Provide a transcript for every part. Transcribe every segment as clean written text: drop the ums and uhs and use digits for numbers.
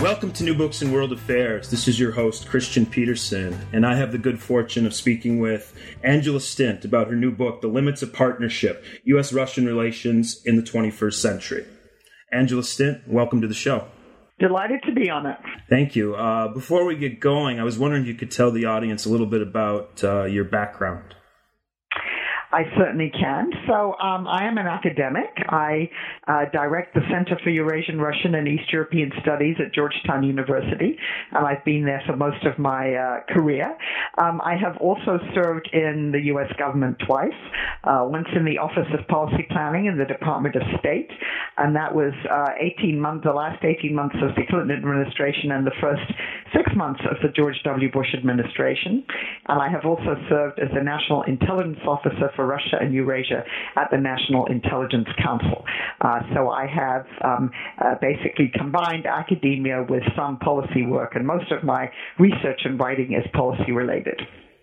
Welcome to New Books in World Affairs. This is your host, Christian Peterson, and I have the good fortune of speaking with Angela Stint about her new book, The Limits of Partnership, U.S.-Russian Relations in the 21st Century. Angela Stint, welcome to the show. Delighted to be on it. Thank you. Before we get going, I was wondering if you could tell the audience a little bit about your background. I certainly can. So I am an academic. I direct the Center for Eurasian, Russian, and East European Studies at Georgetown University, and I've been there for most of my career. I have also served in the U.S. government twice, once in the Office of Policy Planning in the Department of State, and that was the last 18 months of the Clinton administration and the first 6 months of the George W. Bush administration. And I have also served as the National Intelligence Officer for Russia and Eurasia at the National Intelligence Council. So I have basically combined academia with some policy work, and most of my research and writing is policy related.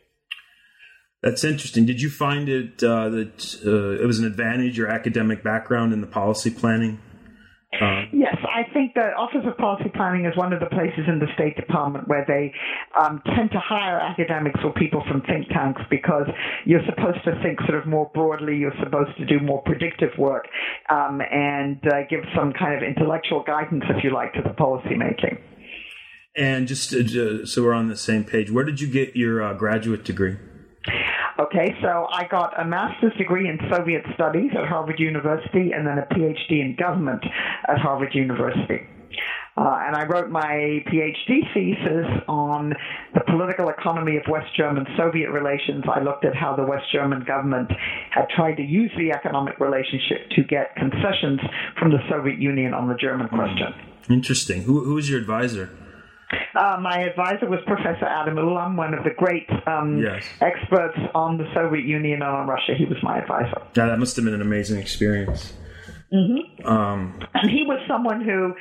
That's interesting. Did you find it that it was an advantage, your academic background in the policy planning? Yes, I think the Office of Policy Planning is one of the places in the State Department where they tend to hire academics or people from think tanks because you're supposed to think sort of more broadly, you're supposed to do more predictive work and give some kind of intellectual guidance, if you like, to the policy making. And just so we're on the same page, where did you get your graduate degree? Okay, so I got a master's degree in Soviet Studies at Harvard University and then a PhD in government at Harvard University. And I wrote my PhD thesis on the political economy of West German-Soviet relations. I looked at how the West German government had tried to use the economic relationship to get concessions from the Soviet Union on the German question. Interesting. Who was your advisor? My advisor was Professor Adam Ulam, one of the great experts on the Soviet Union and on Russia. He was my advisor. Yeah, that must have been an amazing experience. Mm-hmm. And he was someone who,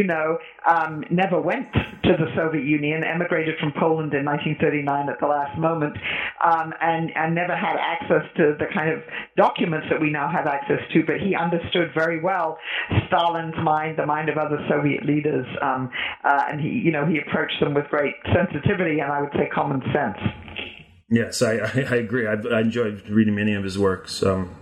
never went to the Soviet Union, emigrated from Poland in 1939 at the last moment, and never had access to the kind of documents that we now have access to. But he understood very well Stalin's mind, the mind of other Soviet leaders, and he approached them with great sensitivity and I would say common sense. Yes, I agree. I enjoyed reading many of his works.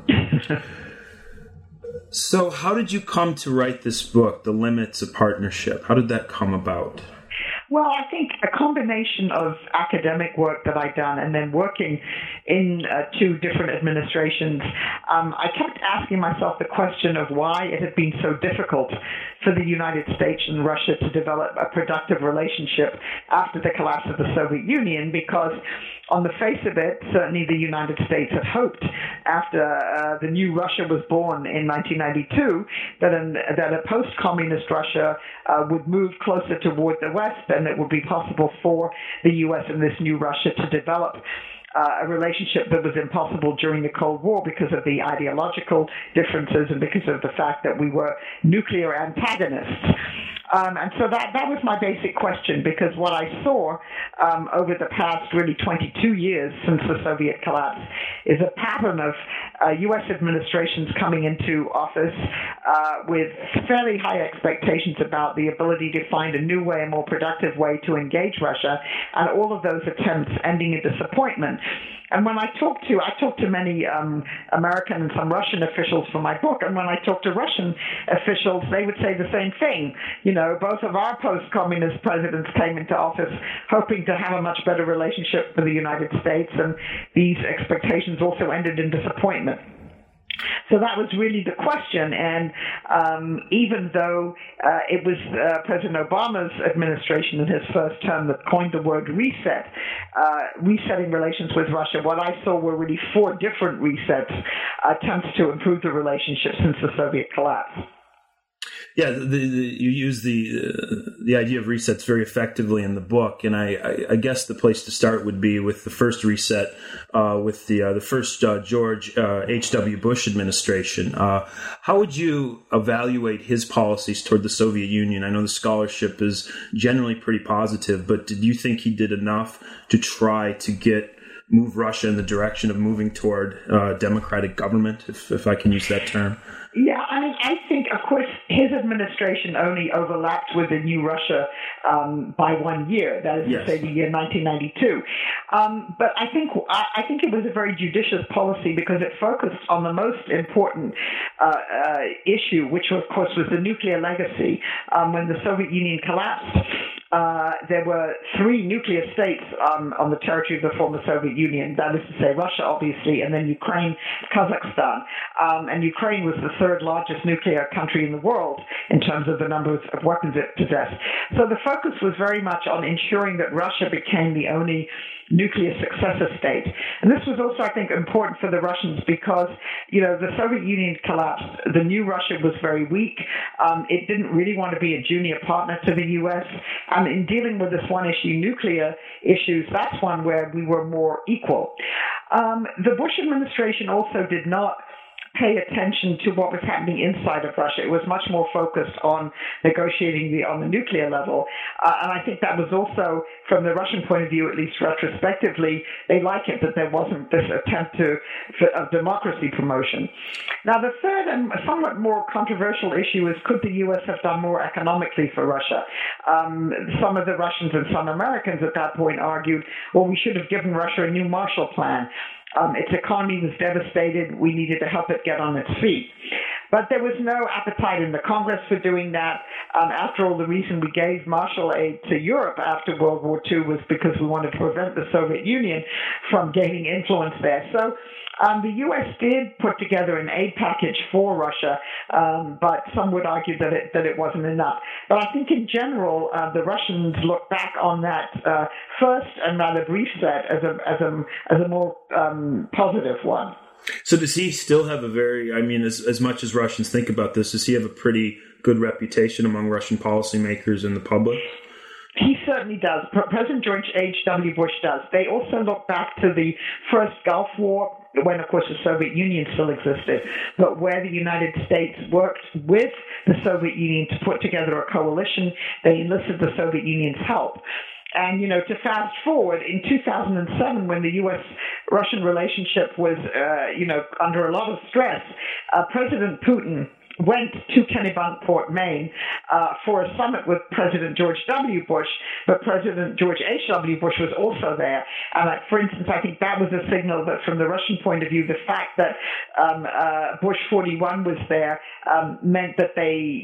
So how did you come to write this book, The Limits of Partnership? How did that come about? Well, I think a combination of academic work that I'd done and then working in two different administrations, I kept asking myself the question of why it had been so difficult for the United States and Russia to develop a productive relationship after the collapse of the Soviet Union, because on the face of it, certainly the United States had hoped after the new Russia was born in 1992 that a post-communist Russia would move closer toward the West, and it would be possible for the U.S. and this new Russia to develop a relationship that was impossible during the Cold War because of the ideological differences and because of the fact that we were nuclear antagonists. And so that was my basic question, because what I saw over the past really 22 years since the Soviet collapse is a pattern of U.S. administrations coming into office with fairly high expectations about the ability to find a new way, a more productive way to engage Russia, and all of those attempts ending in disappointment. And when I talked to many American and some Russian officials for my book, and when I talked to Russian officials, they would say the same thing. Both of our post-communist presidents came into office hoping to have a much better relationship with the United States, and these expectations also ended in disappointment. So that was really the question, and even though it was President Obama's administration in his first term that coined the word reset, resetting relations with Russia, what I saw were really 4 different resets, attempts to improve the relationship since the Soviet collapse. Yeah, you use the idea of resets very effectively in the book, and I guess the place to start would be with the first reset, with the first George H.W. Bush administration. How would you evaluate his policies toward the Soviet Union? I know the scholarship is generally pretty positive, but did you think he did enough to try to get move Russia in the direction of moving toward democratic government, if I can use that term? Yeah, I mean, I think, of course, his administration only overlapped with the new Russia by 1 year. That is to say, the year 1992. But I think it was a very judicious policy because it focused on the most important issue, which of course was the nuclear legacy. When the Soviet Union collapsed, there were 3 nuclear states on the territory of the former Soviet Union. That is to say, Russia, obviously, and then Ukraine, Kazakhstan. And Ukraine was the 3rd largest nuclear country in the world in terms of the number of weapons it possessed. So the focus was very much on ensuring that Russia became the only nuclear successor state. And this was also, I think, important for the Russians because, the Soviet Union collapsed. The new Russia was very weak. It didn't really want to be a junior partner to the U.S. And in dealing with this one issue, nuclear issues, that's one where we were more equal. The Bush administration also did not pay attention to what was happening inside of Russia. It was much more focused on negotiating on the nuclear level. And I think that was also, from the Russian point of view, at least retrospectively, they like it that there wasn't this attempt of democracy promotion. Now, the third and somewhat more controversial issue is, could the U.S. have done more economically for Russia? Some of the Russians and some Americans at that point argued, well, we should have given Russia a new Marshall Plan. Its economy was devastated. We needed to help it get on its feet. But there was no appetite in the Congress for doing that. After all, the reason we gave Marshall aid to Europe after World War II was because we wanted to prevent the Soviet Union from gaining influence there. So the U.S. did put together an aid package for Russia, but some would argue that it wasn't enough. But I think in general, the Russians look back on that first and rather brief set as a more positive one. So does he still have as much as Russians think about this, does he have a pretty good reputation among Russian policymakers and the public? He certainly does. President George H.W. Bush does. They also look back to the first Gulf War, when, of course, the Soviet Union still existed, but where the United States worked with the Soviet Union to put together a coalition. They enlisted the Soviet Union's help. And, to fast forward, in 2007, when the U.S.-Russian relationship was, under a lot of stress, President Putin went to Kennebunkport, Maine, for a summit with President George W. Bush, but President George H.W. Bush was also there. And, for instance, I think that was a signal that from the Russian point of view, the fact that Bush 41 was there meant that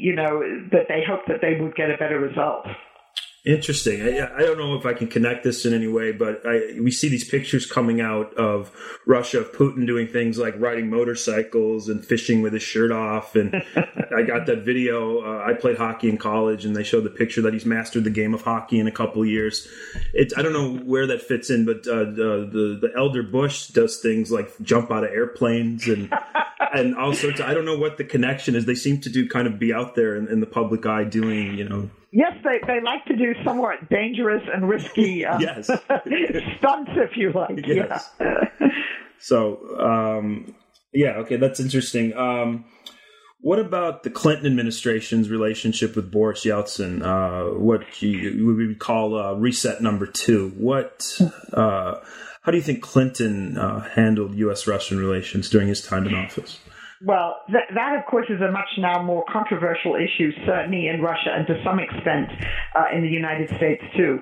they hoped that they would get a better result. Interesting. I don't know if I can connect this in any way, but we see these pictures coming out of Russia, of Putin doing things like riding motorcycles and fishing with his shirt off. And I got that video. I played hockey in college, and they showed the picture that he's mastered the game of hockey in a couple of years. I don't know where that fits in, but the elder Bush does things like jump out of airplanes and all sorts of, I don't know what the connection is. They seem to kind of be out there in the public eye doing, Yes, they like to do somewhat dangerous and risky stunts, if you like. Yes. Yeah. So, okay, that's interesting. What about the Clinton administration's relationship with Boris Yeltsin? What we would call reset number 2. How do you think Clinton handled U.S.-Russian relations during his time in office? Well, that, of course, is a much now more controversial issue, certainly in Russia and to some extent in the United States, too.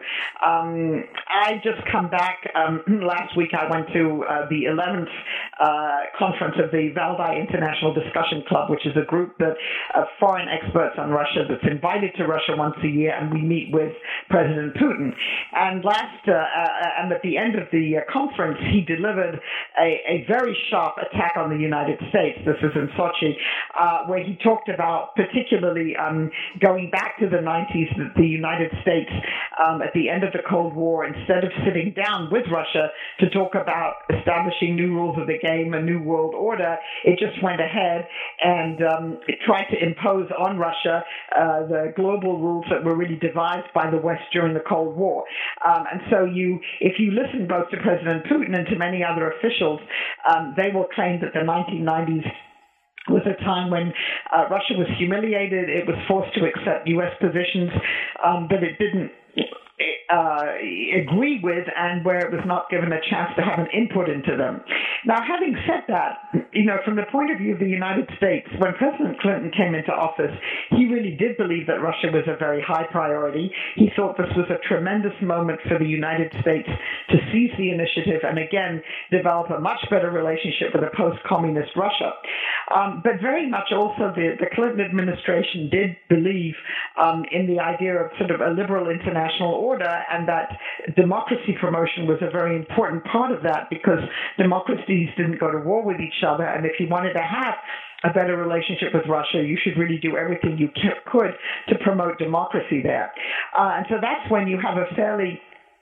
I just come back. Last week I went to the 11th conference of the Valdai International Discussion Club, which is a group of foreign experts on Russia that's invited to Russia once a year, and we meet with President Putin. And and at the end of the conference, he delivered a very sharp attack on the United States. This is in Sochi, where he talked about particularly going back to the 90s, that the United States, at the end of the Cold War, instead of sitting down with Russia to talk about establishing new rules of the game, a new world order, it just went ahead and it tried to impose on Russia the global rules that were really devised by the West during the Cold War. And so if you listen both to President Putin and to many other officials, they will claim that the 1990s was a time when Russia was humiliated. It was forced to accept U.S. positions, but it didn't. agree with and where it was not given a chance to have an input into them. Now, having said that, from the point of view of the United States, when President Clinton came into office, he really did believe that Russia was a very high priority. He thought this was a tremendous moment for the United States to seize the initiative and again develop a much better relationship with a post-communist Russia. But very much also the Clinton administration did believe in the idea of sort of a liberal international order, and that democracy promotion was a very important part of that, because democracies didn't go to war with each other, and if you wanted to have a better relationship with Russia, you should really do everything you could to promote democracy there. And so that's when you have a fairly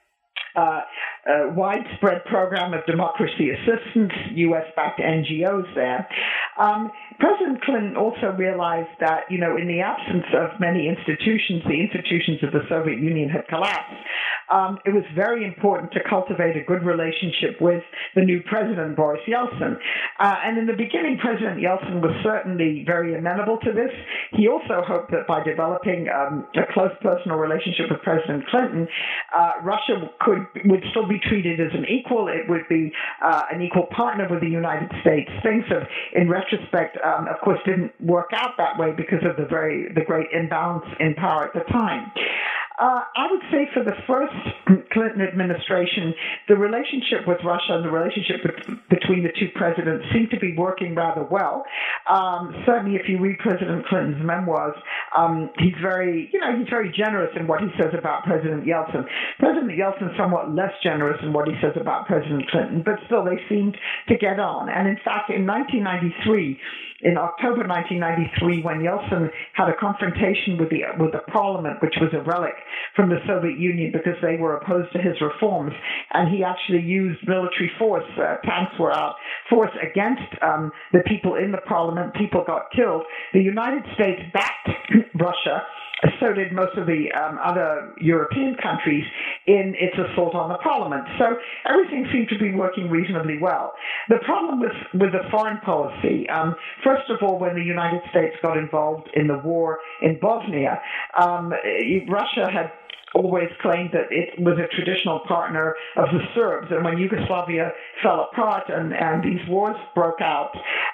widespread program of democracy assistance, U.S.-backed NGOs there. President Clinton also realized that, in the absence of many institutions, the institutions of the Soviet Union had collapsed. It was very important to cultivate a good relationship with the new president, Boris Yeltsin. And in the beginning, President Yeltsin was certainly very amenable to this. He also hoped that by developing a close personal relationship with President Clinton, Russia would still be treated as an equal. It would be an equal partner with the United States. Things have, in retrospect, of course, didn't work out that way because of the great imbalance in power at the time. I would say for the first Clinton administration, the relationship with Russia and the relationship between the two presidents seemed to be working rather well. Certainly, if you read President Clinton's memoirs, he's very generous in what he says about President Yeltsin. President Yeltsin is somewhat less generous in what he says about President Clinton, but still they seemed to get on. And in fact, in October 1993, when Yeltsin had a confrontation with the parliament, which was a relic from the Soviet Union because they were opposed to his reforms, and he actually used military force, tanks were out, force against the people in the parliament. People got killed. The United States backed Russia, so did most of the other European countries, in its assault on the parliament. So everything seemed to be working reasonably well. The problem with the foreign policy, first of all, when the United States got involved in the war in Bosnia, Russia had always claimed that it was a traditional partner of the Serbs. And when Yugoslavia fell apart and these wars broke out,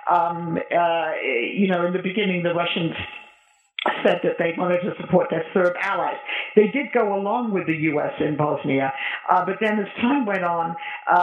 in the beginning, the Russians said that they wanted to support their Serb allies. They did go along with the U.S. in Bosnia, but then as time went on,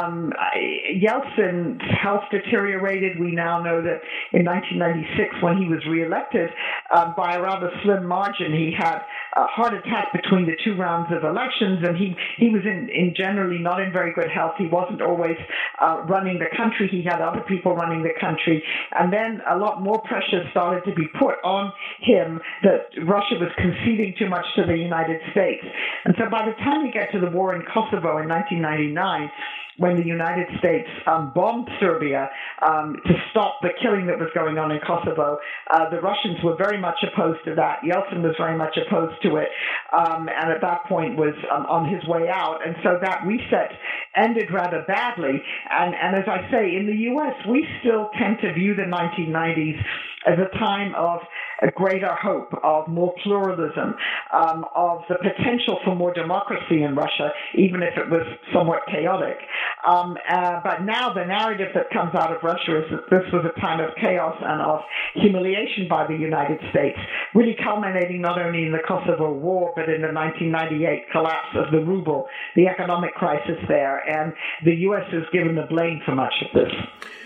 Yeltsin's health deteriorated. We now know that in 1996, when he was reelected, by a rather slim margin, he had a heart attack between the two rounds of elections, and he was in generally not in very good health. He wasn't always running the country. He had other people running the country. And then a lot more pressure started to be put on him that Russia was conceding too much to the United States. And so by the time we get to the war in Kosovo in 1999, when the United States bombed Serbia to stop the killing that was going on in Kosovo, the Russians were very much opposed to that. Yeltsin was very much opposed to it, and at that point was on his way out. And so that reset ended rather badly. And as I say, in the U.S., we still tend to view the 1990s as a time of a greater hope, of more pluralism, of the potential for more democracy in Russia, even if it was somewhat chaotic. But now the narrative that comes out of Russia is that this was a time of chaos and of humiliation by the United States, really culminating not only in the Kosovo War, but in the 1998 collapse of the ruble, the economic crisis there, and the U.S. is given the blame for much of this.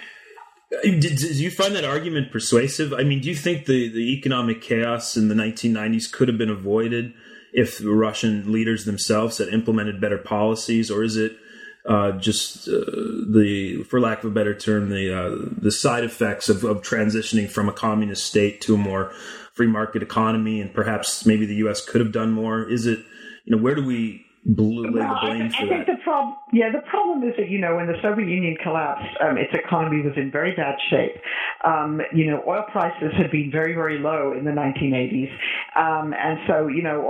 Do you find that argument persuasive? I mean, do you think the economic chaos in the 1990s could have been avoided if the Russian leaders themselves had implemented better policies, or is it just for lack of a better term, the side effects of transitioning from a communist state to a more free market economy, and perhaps maybe the U.S. could have done more? Is it, where do we lay the blame for that? The problem is that, when the Soviet Union collapsed, its economy was in very bad shape. Oil prices had been very, very low in the 1980s. And so,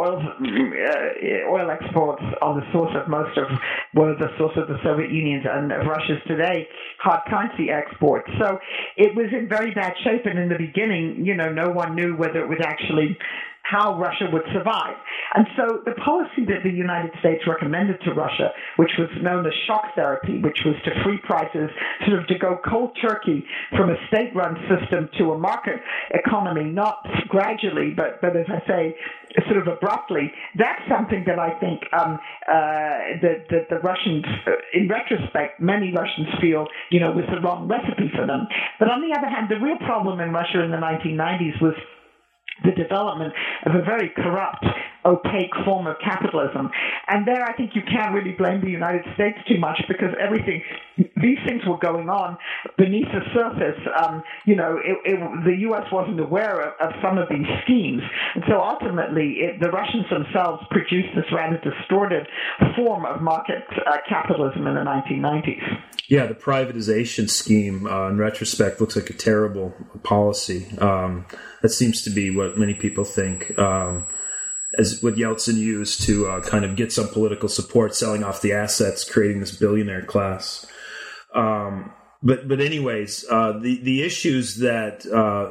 oil exports are the source of were the source of the Soviet Union's and of Russia's today hard currency exports. So it was in very bad shape. And in the beginning, no one knew whether it would actually how Russia would survive. And so the policy that the United States recommended to Russia, which was known as shock therapy, which was to free prices, sort of to go cold turkey from a state-run system to a market economy, not gradually, but as I say, sort of abruptly, that's something that I think that the Russians, in retrospect, many Russians feel, was the wrong recipe for them. But on the other hand, the real problem in Russia in the 1990s was the development of a very corrupt, opaque form of capitalism. And there I think you can't really blame the United States too much, because these things were going on beneath the surface. The U.S. wasn't aware of some of these schemes. And so ultimately, the Russians themselves produced this rather distorted form of market capitalism in the 1990s. Yeah, the privatization scheme, in retrospect, looks like a terrible policy. That seems to be what many people think, as what Yeltsin used to kind of get some political support, selling off the assets, creating this billionaire class. But anyways, the issues that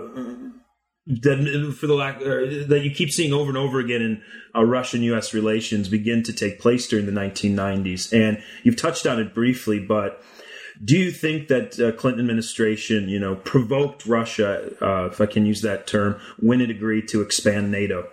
that you keep seeing over and over again in Russian-U.S. relations begin to take place during the 1990s, and you've touched on it briefly, but do you think that Clinton administration, provoked Russia, if I can use that term, when it agreed to expand NATO?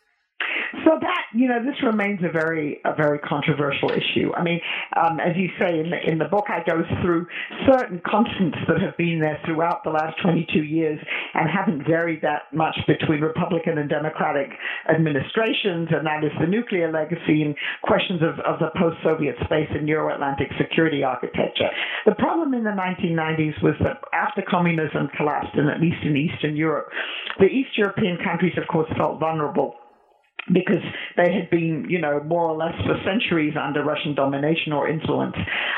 So that, this remains a very controversial issue. I mean, as you say in the book, I go through certain constants that have been there throughout the last 22 years and haven't varied that much between Republican and Democratic administrations, and that is the nuclear legacy and questions of the post-Soviet space and Euro-Atlantic security architecture. The problem in the 1990s was that after communism collapsed, and at least in Eastern Europe, the East European countries, of course, felt vulnerable, because they had been, more or less for centuries under Russian domination or influence.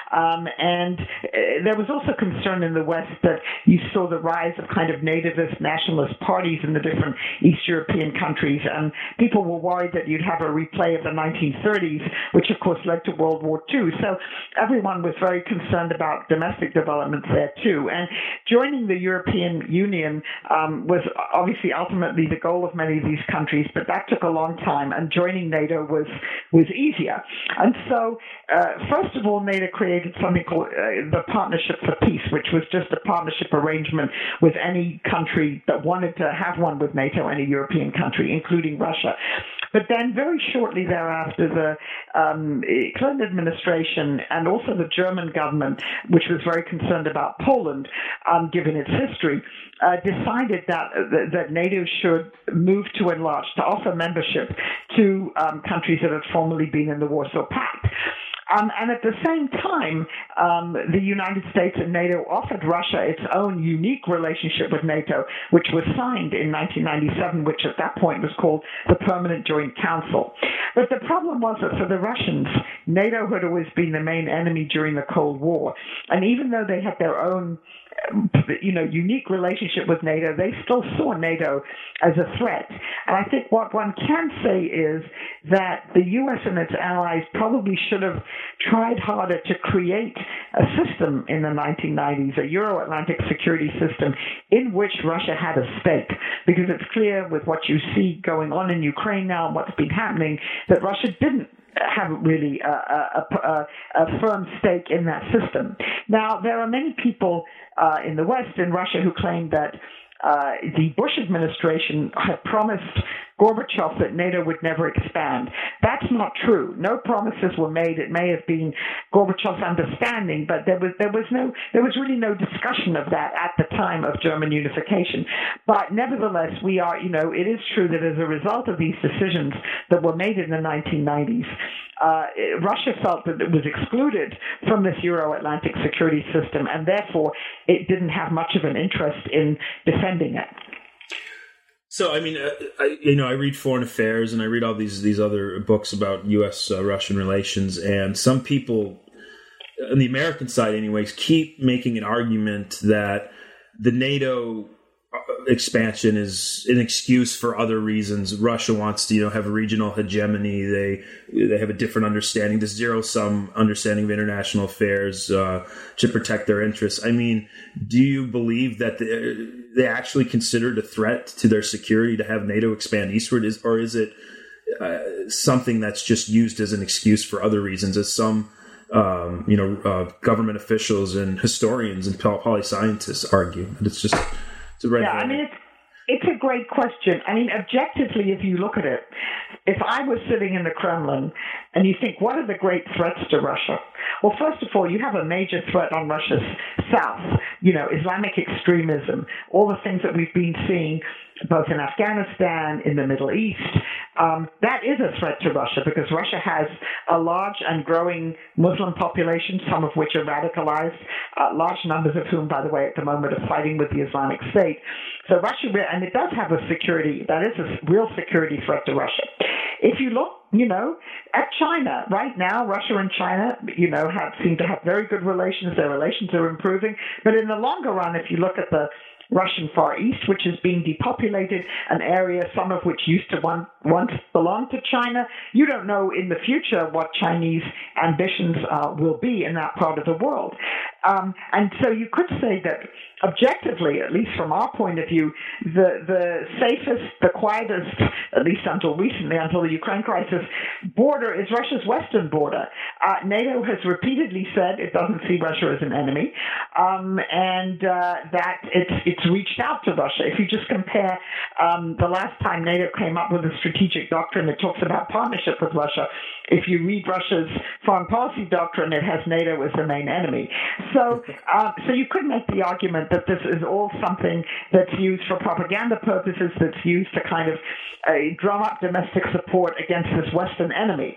And there was also concern in the West that you saw the rise of kind of nativist nationalist parties in the different East European countries, and people were worried that you'd have a replay of the 1930s, which of course led to World War II. So everyone was very concerned about domestic developments there too. And joining the European Union was obviously ultimately the goal of many of these countries, but that took a long time, and joining NATO was easier. And so, first of all, NATO created something called the Partnership for Peace, which was just a partnership arrangement with any country that wanted to have one with NATO, any European country, including Russia. But then very shortly thereafter, the Clinton administration and also the German government, which was very concerned about Poland, given its history, decided that NATO should move to enlarge, to offer membership to countries that had formerly been in the Warsaw Pact. And at the same time, the United States and NATO offered Russia its own unique relationship with NATO, which was signed in 1997, which at that point was called the Permanent Joint Council. But the problem was that for the Russians, NATO had always been the main enemy during the Cold War. And even though they had their own unique relationship with NATO, they still saw NATO as a threat. And I think what one can say is that the U.S. and its allies probably should have tried harder to create a system in the 1990s, a Euro-Atlantic security system in which Russia had a stake. Because it's clear with what you see going on in Ukraine now and what's been happening that Russia didn't have really a firm stake in that system. Now, there are many people in the West, in Russia, who claim that the Bush administration had promised Gorbachev that NATO would never expand. That's not true. No promises were made. It may have been Gorbachev's understanding, but there was really no discussion of that at the time of German unification. But nevertheless, it is true that as a result of these decisions that were made in the 1990s, Russia felt that it was excluded from this Euro-Atlantic security system, and therefore it didn't have much of an interest in defending it. So, I mean, I read Foreign Affairs and I read all these other books about U.S.-Russian relations, and some people, on the American side anyways, keep making an argument that the NATO expansion is an excuse for other reasons. Russia wants to, have a regional hegemony. They have a different understanding, this zero-sum understanding of international affairs to protect their interests. I mean, do you believe that they actually considered a threat to their security to have NATO expand eastward, or is it something that's just used as an excuse for other reasons, as some government officials and historians and poli-scientists argue? It's a red herring. I mean, it's a great question. I mean, objectively, if you look at it, if I was sitting in the Kremlin and you think, what are the great threats to Russia? Well, first of all, you have a major threat on Russia's south, Islamic extremism, all the things that we've been seeing both in Afghanistan, in the Middle East. That is a threat to Russia because Russia has a large and growing Muslim population, some of which are radicalized, large numbers of whom, by the way, at the moment are fighting with the Islamic State. So Russia, and it does have that is a real security threat to Russia. If you look, at China, right now, Russia and China, seem to have very good relations. Their relations are improving. But in the longer run, if you look at the Russian Far East, which is being depopulated, an area some of which used to once belong to China. You don't know in the future what Chinese ambitions will be in that part of the world. And so you could say that objectively, at least from our point of view, the safest, the quietest, at least until recently, until the Ukraine crisis, border is Russia's western border. NATO has repeatedly said it doesn't see Russia as an enemy, and that it's reached out to Russia. If you just compare the last time NATO came up with a strategic doctrine that talks about partnership with Russia, if you read Russia's foreign policy doctrine, it has NATO as the main enemy. So you could make the argument that this is all something that's used for propaganda purposes, that's used to kind of drum up domestic support against this Western enemy.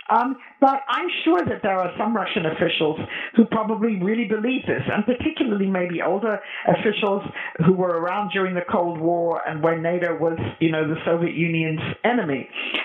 But I'm sure that there are some Russian officials who probably really believe this, and particularly maybe older officials who were around during the Cold War and when NATO was, the Soviet Union's enemy.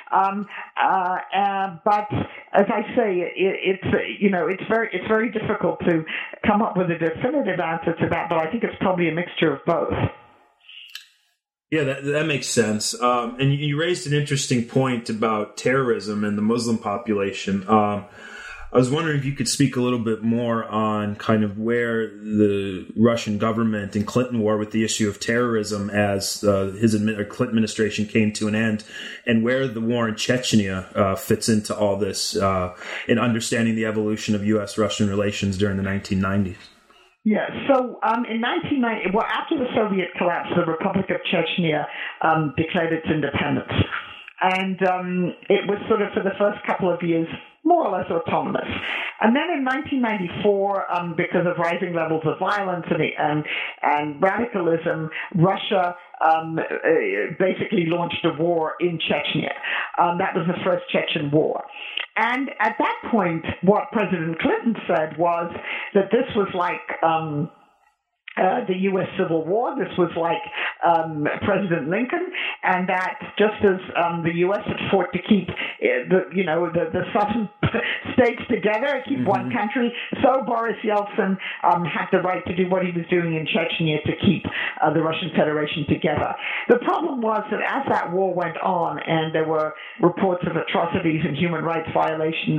But as I say, it's very difficult to come up with a definitive answer to that. But I think it's probably a mixture of both. Yeah, that makes sense. And you raised an interesting point about terrorism and the Muslim population. I was wondering if you could speak a little bit more on kind of where the Russian government and Clinton were with the issue of terrorism as Clinton administration came to an end, and where the war in Chechnya fits into all this in understanding the evolution of U.S.-Russian relations during the 1990s. Yeah, so in 1990, after the Soviet collapse, the Republic of Chechnya declared its independence. And it was sort of, for the first couple of years, more or less autonomous. And then in 1994, because of rising levels of violence and radicalism, Russia basically launched a war in Chechnya. That was the first Chechen war. And at that point, what President Clinton said was that this was like the U.S. Civil War. This was like President Lincoln, and that just as the U.S. had fought to keep the southern states together, keep one country, so Boris Yeltsin had the right to do what he was doing in Chechnya to keep the Russian Federation together. The problem was that as that war went on, and there were reports of atrocities and human rights violations,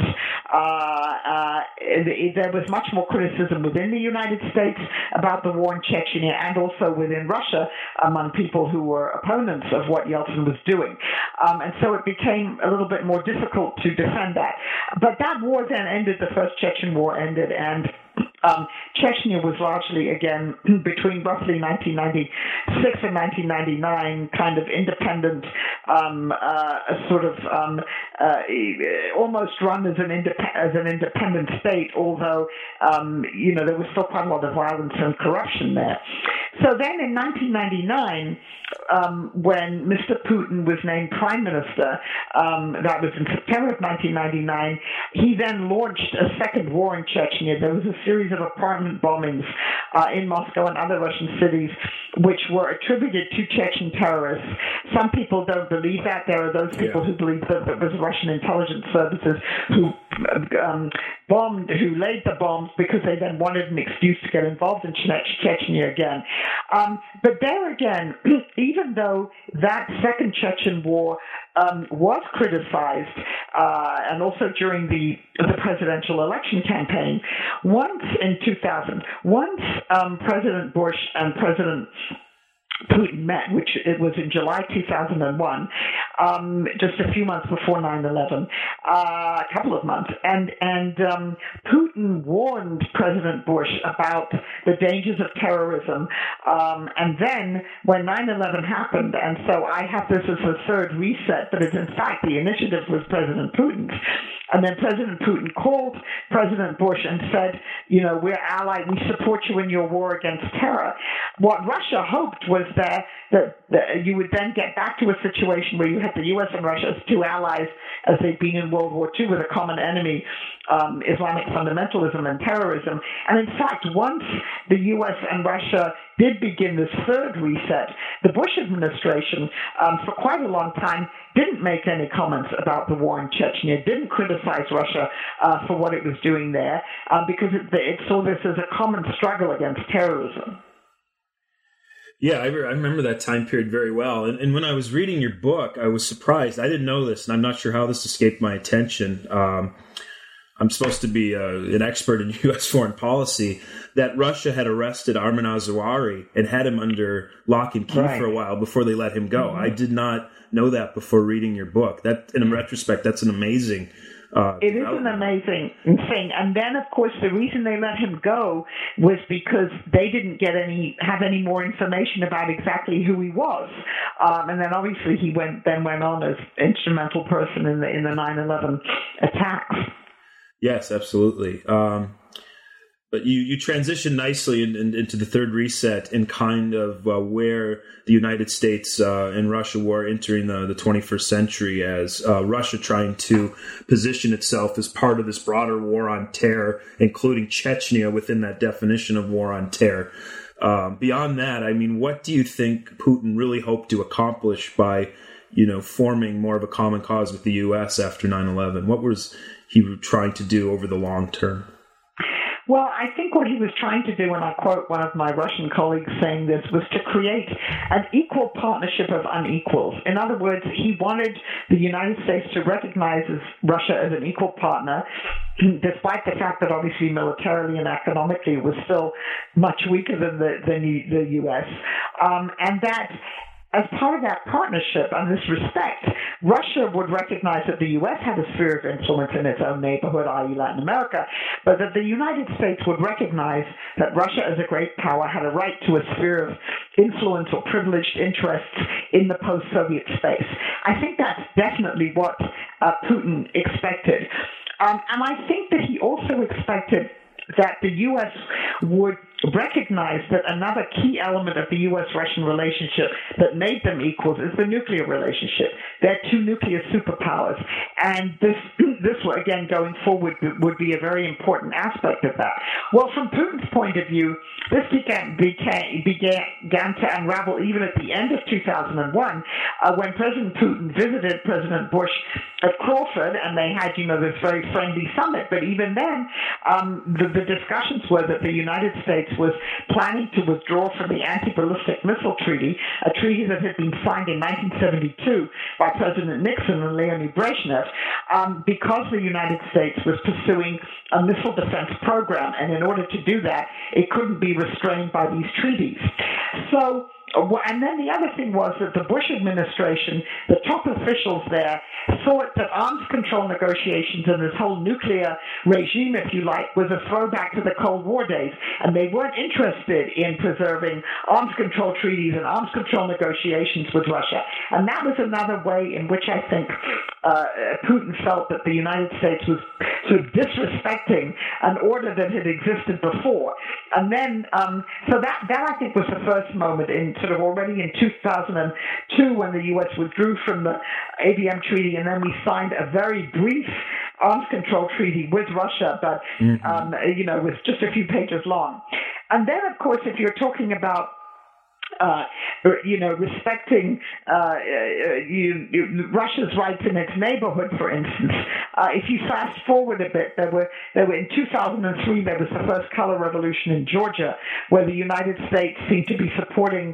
there was much more criticism within the United States about the war in Chechnya, and also within Russia among people who were opponents of what Yeltsin was doing. And so it became a little bit more difficult to defend that. But that war then ended, the first Chechen war ended, and Chechnya was largely, again, between roughly 1996 and 1999, kind of independent, almost run as an independent state, although, there was still quite a lot of violence and corruption there. So then in 1999, when Mr. Putin was named prime minister, that was in September of 1999, he then launched a second war in Chechnya. There was a series of apartment bombings in Moscow and other Russian cities, which were attributed to Chechen terrorists. Some people don't believe that. There are those people who believe that it was Russian intelligence services who who laid the bombs because they then wanted an excuse to get involved in Chechnya again. But there again, even though that second Chechen war was criticized, and also during the presidential election campaign, once in 2000, President Bush and President Putin met, which it was in July 2001, just a few months before 9/11, a couple of months, and Putin warned President Bush about the dangers of terrorism, and then when 9/11 happened, and so I have this as a third reset, but it's in fact the initiative was President Putin's. And then President Putin called President Bush and said, we're allied, we support you in your war against terror. What Russia hoped was that you would then get back to a situation where you had the U.S. and Russia as two allies, as they'd been in World War II, with a common enemy, Islamic fundamentalism and terrorism. And in fact, once the U.S. and Russia did begin this third reset, the Bush administration, for quite a long time, didn't make any comments about the war in Chechnya, didn't criticize Russia for what it was doing there, because it saw this as a common struggle against terrorism. Yeah, I remember that time period very well. And when I was reading your book, I was surprised. I didn't know this, and I'm not sure how this escaped my attention. I'm supposed to be an expert in U.S. foreign policy, that Russia had arrested Armin Zawahiri and had him under lock and key for a while before they let him go. Mm-hmm. I did not know that before reading your book. That, in retrospect, that's an amazing it is an amazing thing. And then, of course, the reason they let him go was because they didn't have any more information about exactly who he was. And then, obviously, he went on as instrumental person in the 9/11 attacks. Yes, absolutely. But you transition nicely into the third reset in kind of where the United States and Russia were entering the 21st century, as Russia trying to position itself as part of this broader war on terror, including Chechnya within that definition of war on terror. Beyond that, I mean, what do you think Putin really hoped to accomplish by, forming more of a common cause with the U.S. after 9/11? What was he trying to do over the long term? Well, I think what he was trying to do, and I quote one of my Russian colleagues saying this, was to create an equal partnership of unequals. In other words, he wanted the United States to recognize Russia as an equal partner, despite the fact that obviously militarily and economically it was still much weaker than the U.S., and that as part of that partnership and this respect, Russia would recognize that the U.S. had a sphere of influence in its own neighborhood, i.e. Latin America, but that the United States would recognize that Russia as a great power had a right to a sphere of influence or privileged interests in the post-Soviet space. I think that's definitely what Putin expected. And I think that he also expected that the U.S. would recognize that another key element of the U.S.-Russian relationship that made them equals is the nuclear relationship. They're two nuclear superpowers. And this again, going forward, would be a very important aspect of that. Well, from Putin's point of view, this began to unravel even at the end of 2001 when President Putin visited President Bush at Crawford, and they had, this very friendly summit. But even then, the discussions were that the United States was planning to withdraw from the Anti-Ballistic Missile Treaty, a treaty that had been signed in 1972 by President Nixon and Leonid Brezhnev, because the United States was pursuing a missile defense program, and in order to do that, it couldn't be restrained by these treaties. So, and then the other thing was that the Bush administration, the top officials there, thought that arms control negotiations and this whole nuclear regime, if you like, was a throwback to the Cold War days, and they weren't interested in preserving arms control treaties and arms control negotiations with Russia. And that was another way in which I think Putin felt that the United States was sort of disrespecting an order that had existed before. And then, so that I think was the first moment in sort of already in 2002 when the U.S. withdrew from the ABM treaty, and then we signed a very brief arms control treaty with Russia, but, was just a few pages long. And then, of course, if you're talking about respecting Russia's rights in its neighborhood, for instance, If you fast forward a bit, there were in 2003 there was the first color revolution in Georgia, where the United States seemed to be supporting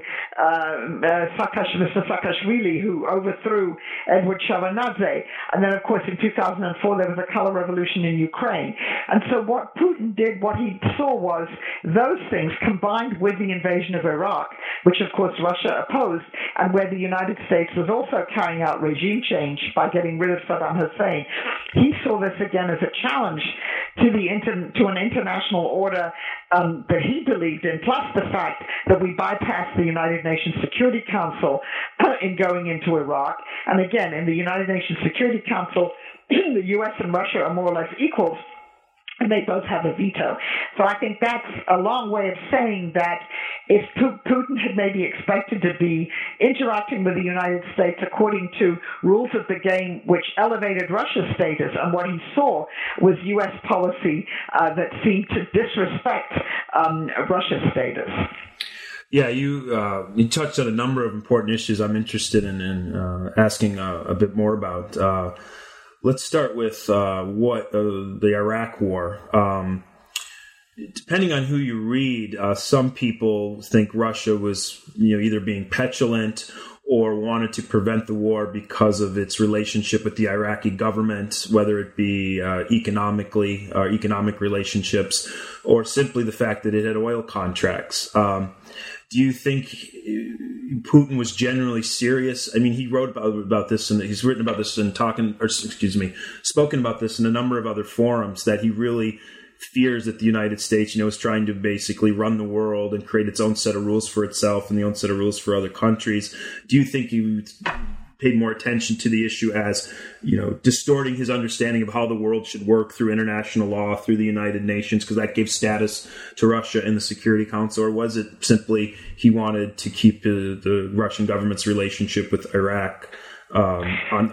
Mr. Saakashvili, who overthrew Edward Shevardnadze. And then, of course, in 2004 there was a color revolution in Ukraine. And so what Putin did, what he saw was those things combined with the invasion of Iraq, which of course Russia opposed, and where the United States was also carrying out regime change by getting rid of Saddam Hussein. He saw this again as a challenge to an international order that he believed in, plus the fact that we bypassed the United Nations Security Council in going into Iraq. And again, in the United Nations Security Council, the U.S. and Russia are more or less equals, and they both have a veto. So I think that's a long way of saying that if Putin had maybe expected to be interacting with the United States according to rules of the game which elevated Russia's status, and what he saw was U.S. policy that seemed to disrespect Russia's status. Yeah, you touched on a number of important issues I'm interested in asking a bit more about. Let's start with the Iraq War. Depending on who you read, some people think Russia was, either being petulant or wanted to prevent the war because of its relationship with the Iraqi government, whether it be economic relationships, or simply the fact that it had oil contracts. Do you think Putin was generally serious? I mean, he wrote about this, and he's written about this and spoken about this in a number of other forums, that he really fears that the United States, is trying to basically run the world and create its own set of rules for itself and the own set of rules for other countries. Do you think he paid more attention to the issue as, distorting his understanding of how the world should work through international law, through the United Nations, because that gave status to Russia in the Security Council? Or was it simply he wanted to keep the Russian government's relationship with Iraq on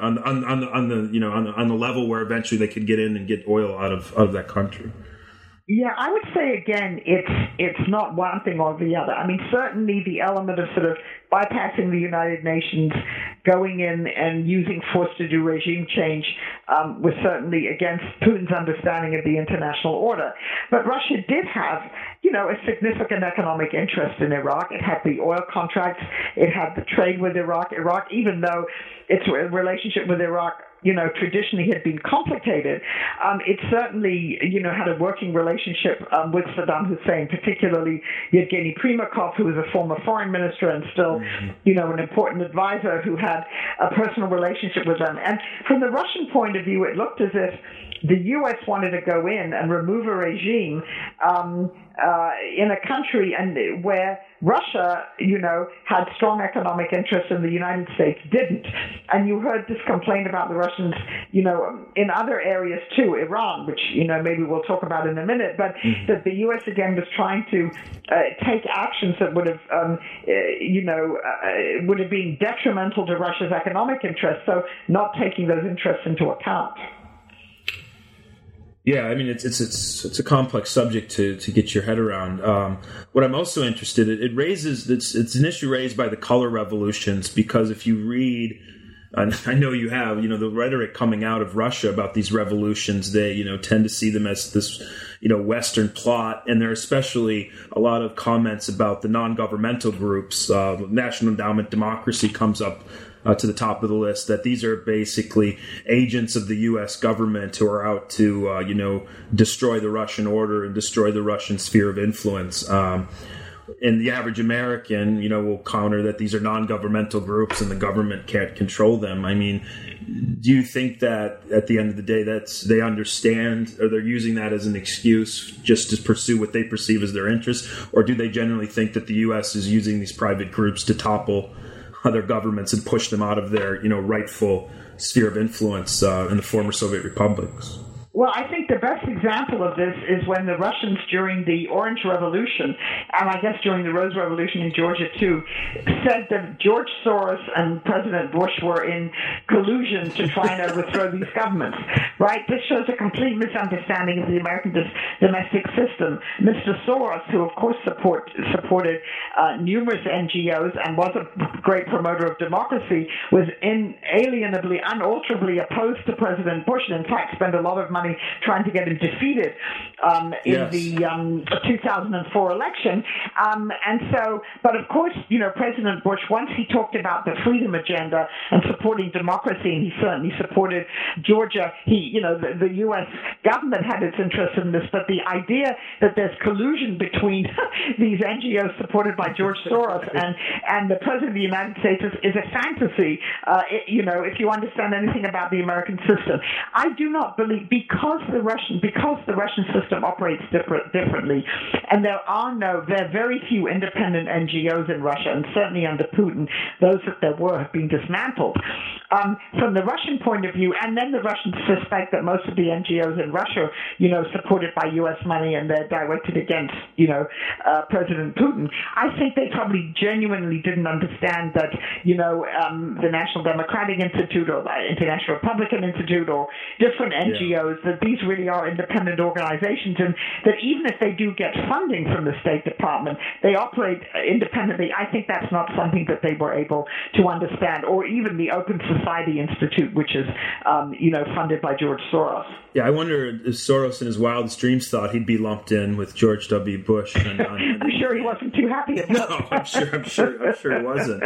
the level where eventually they could get in and get oil out of that country? Yeah, I would say, again, it's not one thing or the other. I mean, certainly the element of sort of bypassing the United Nations, going in and using force to do regime change was certainly against Putin's understanding of the international order. But Russia did have, a significant economic interest in Iraq. It had the oil contracts. It had the trade with Iraq. Even though its relationship with Iraq traditionally had been complicated, it certainly, had a working relationship with Saddam Hussein, particularly Yevgeny Primakov, who was a former foreign minister and still, an important advisor who had a personal relationship with them. And from the Russian point of view, it looked as if the U.S. wanted to go in and remove a regime in a country and where Russia, had strong economic interests and the United States didn't. And you heard this complaint about the Russians, in other areas too, Iran, which, maybe we'll talk about in a minute, but that the U.S. again was trying to take actions that would have, would have been detrimental to Russia's economic interests, so not taking those interests into account. Yeah, I mean, it's a complex subject to get your head around. What I'm also interested in, it's an issue raised by the color revolutions, because if you read, and I know you have, the rhetoric coming out of Russia about these revolutions, they, tend to see them as this, Western plot. And there are especially a lot of comments about the non-governmental groups. National Endowment Democracy comes up to the top of the list, that these are basically agents of the U.S. government who are out to, destroy the Russian order and destroy the Russian sphere of influence. And the average American, will counter that these are non-governmental groups and the government can't control them. I mean, do you think that at the end of the day they understand, or they're using that as an excuse just to pursue what they perceive as their interests? Or do they generally think that the U.S. is using these private groups to topple other governments and push them out of their, rightful sphere of influence in the former Soviet republics? Well, I think the best example of this is when the Russians, during the Orange Revolution, and I guess during the Rose Revolution in Georgia too, said that George Soros and President Bush were in collusion to try and overthrow these governments, right? This shows a complete misunderstanding of the American domestic system. Mr. Soros, who of course supported numerous NGOs and was a great promoter of democracy, was inalienably, unalterably opposed to President Bush, and in fact spent a lot of money trying to get him defeated in the 2004 election. But of course, President Bush, once he talked about the freedom agenda and supporting democracy, and he certainly supported Georgia, the U.S. government had its interest in this, but the idea that there's collusion between these NGOs supported by George Soros and the President of the United States is a fantasy, if you understand anything about the American system. I do not believe, because the Russian system operates differently, and there are very few independent NGOs in Russia, and certainly under Putin, those that there were have been dismantled. From the Russian point of view, and then the Russians suspect that most of the NGOs in Russia, supported by U.S. money, and they're directed against, President Putin. I think they probably genuinely didn't understand that, the National Democratic Institute or the International Republican Institute or different NGOs, that these really are independent organizations, and that even if they do get funding from the State Department, they operate independently. I think that's not something that they were able to understand, or even the Open Society Institute, which is, funded by George Soros. Yeah, I wonder if Soros in his wildest dreams thought he'd be lumped in with George W. Bush. I'm sure he wasn't too happy about that. No, I'm sure he wasn't.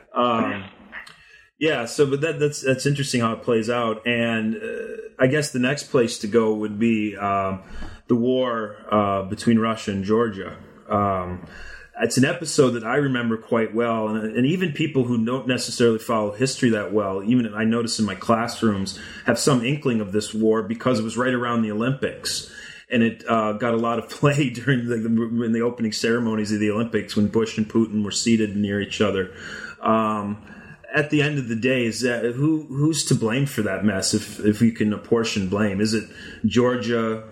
But that's interesting how it plays out, and I guess the next place to go would be the war between Russia and Georgia. It's an episode that I remember quite well, and even people who don't necessarily follow history that well, even I notice in my classrooms, have some inkling of this war because it was right around the Olympics. And it got a lot of play during in the opening ceremonies of the Olympics when Bush and Putin were seated near each other. At the end of the day, is that who's to blame for that mess? If we can apportion blame, is it Georgia,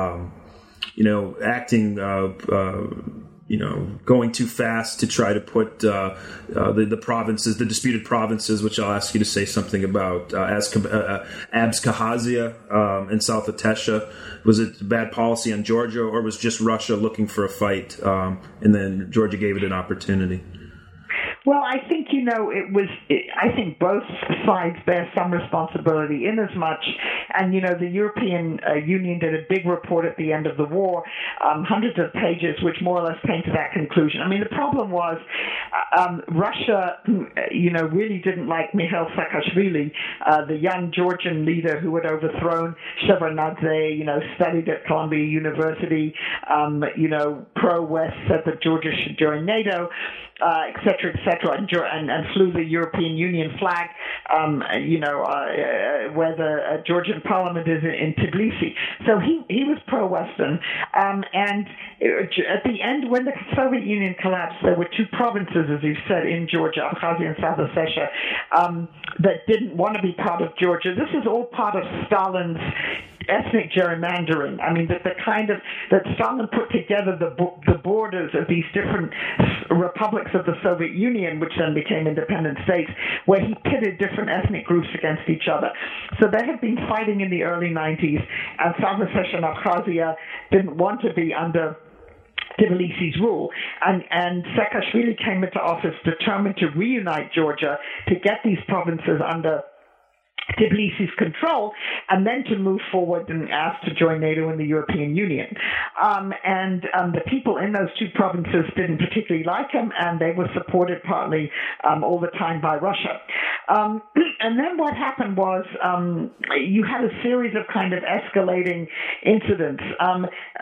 acting, going too fast to try to put the provinces, the disputed provinces, which I'll ask you to say something about, Abkhazia and South Ossetia? Was it bad policy on Georgia, or was just Russia looking for a fight, and then Georgia gave it an opportunity? Well, I think, I think both sides bear some responsibility in as much, and, the European Union did a big report at the end of the war, hundreds of pages, which more or less came to that conclusion. I mean, the problem was Russia, really didn't like Mikhail Saakashvili, the young Georgian leader who had overthrown Shevardnadze, studied at Columbia University, pro-West, said that Georgia should join NATO, et cetera, and flew the European Union flag, where the Georgian parliament is in Tbilisi. So he was pro-Western. And at the end, when the Soviet Union collapsed, there were two provinces, as you said, in Georgia, Abkhazia and South Ossetia, that didn't want to be part of Georgia. This is all part of Stalin's ethnic gerrymandering. I mean, that Stalin put together the borders of these different republics of the Soviet Union, which then became independent states, where he pitted different ethnic groups against each other. So they had been fighting in the early 90s, and South Ossetia and Abkhazia didn't want to be under Tbilisi's rule, and Saakashvili came into office determined to reunite Georgia, to get these provinces under Tbilisi's control, and then to move forward and ask to join NATO and the European Union. The people in those two provinces didn't particularly like him, and they were supported partly all the time by Russia. And then what happened was you had a series of kind of escalating incidents.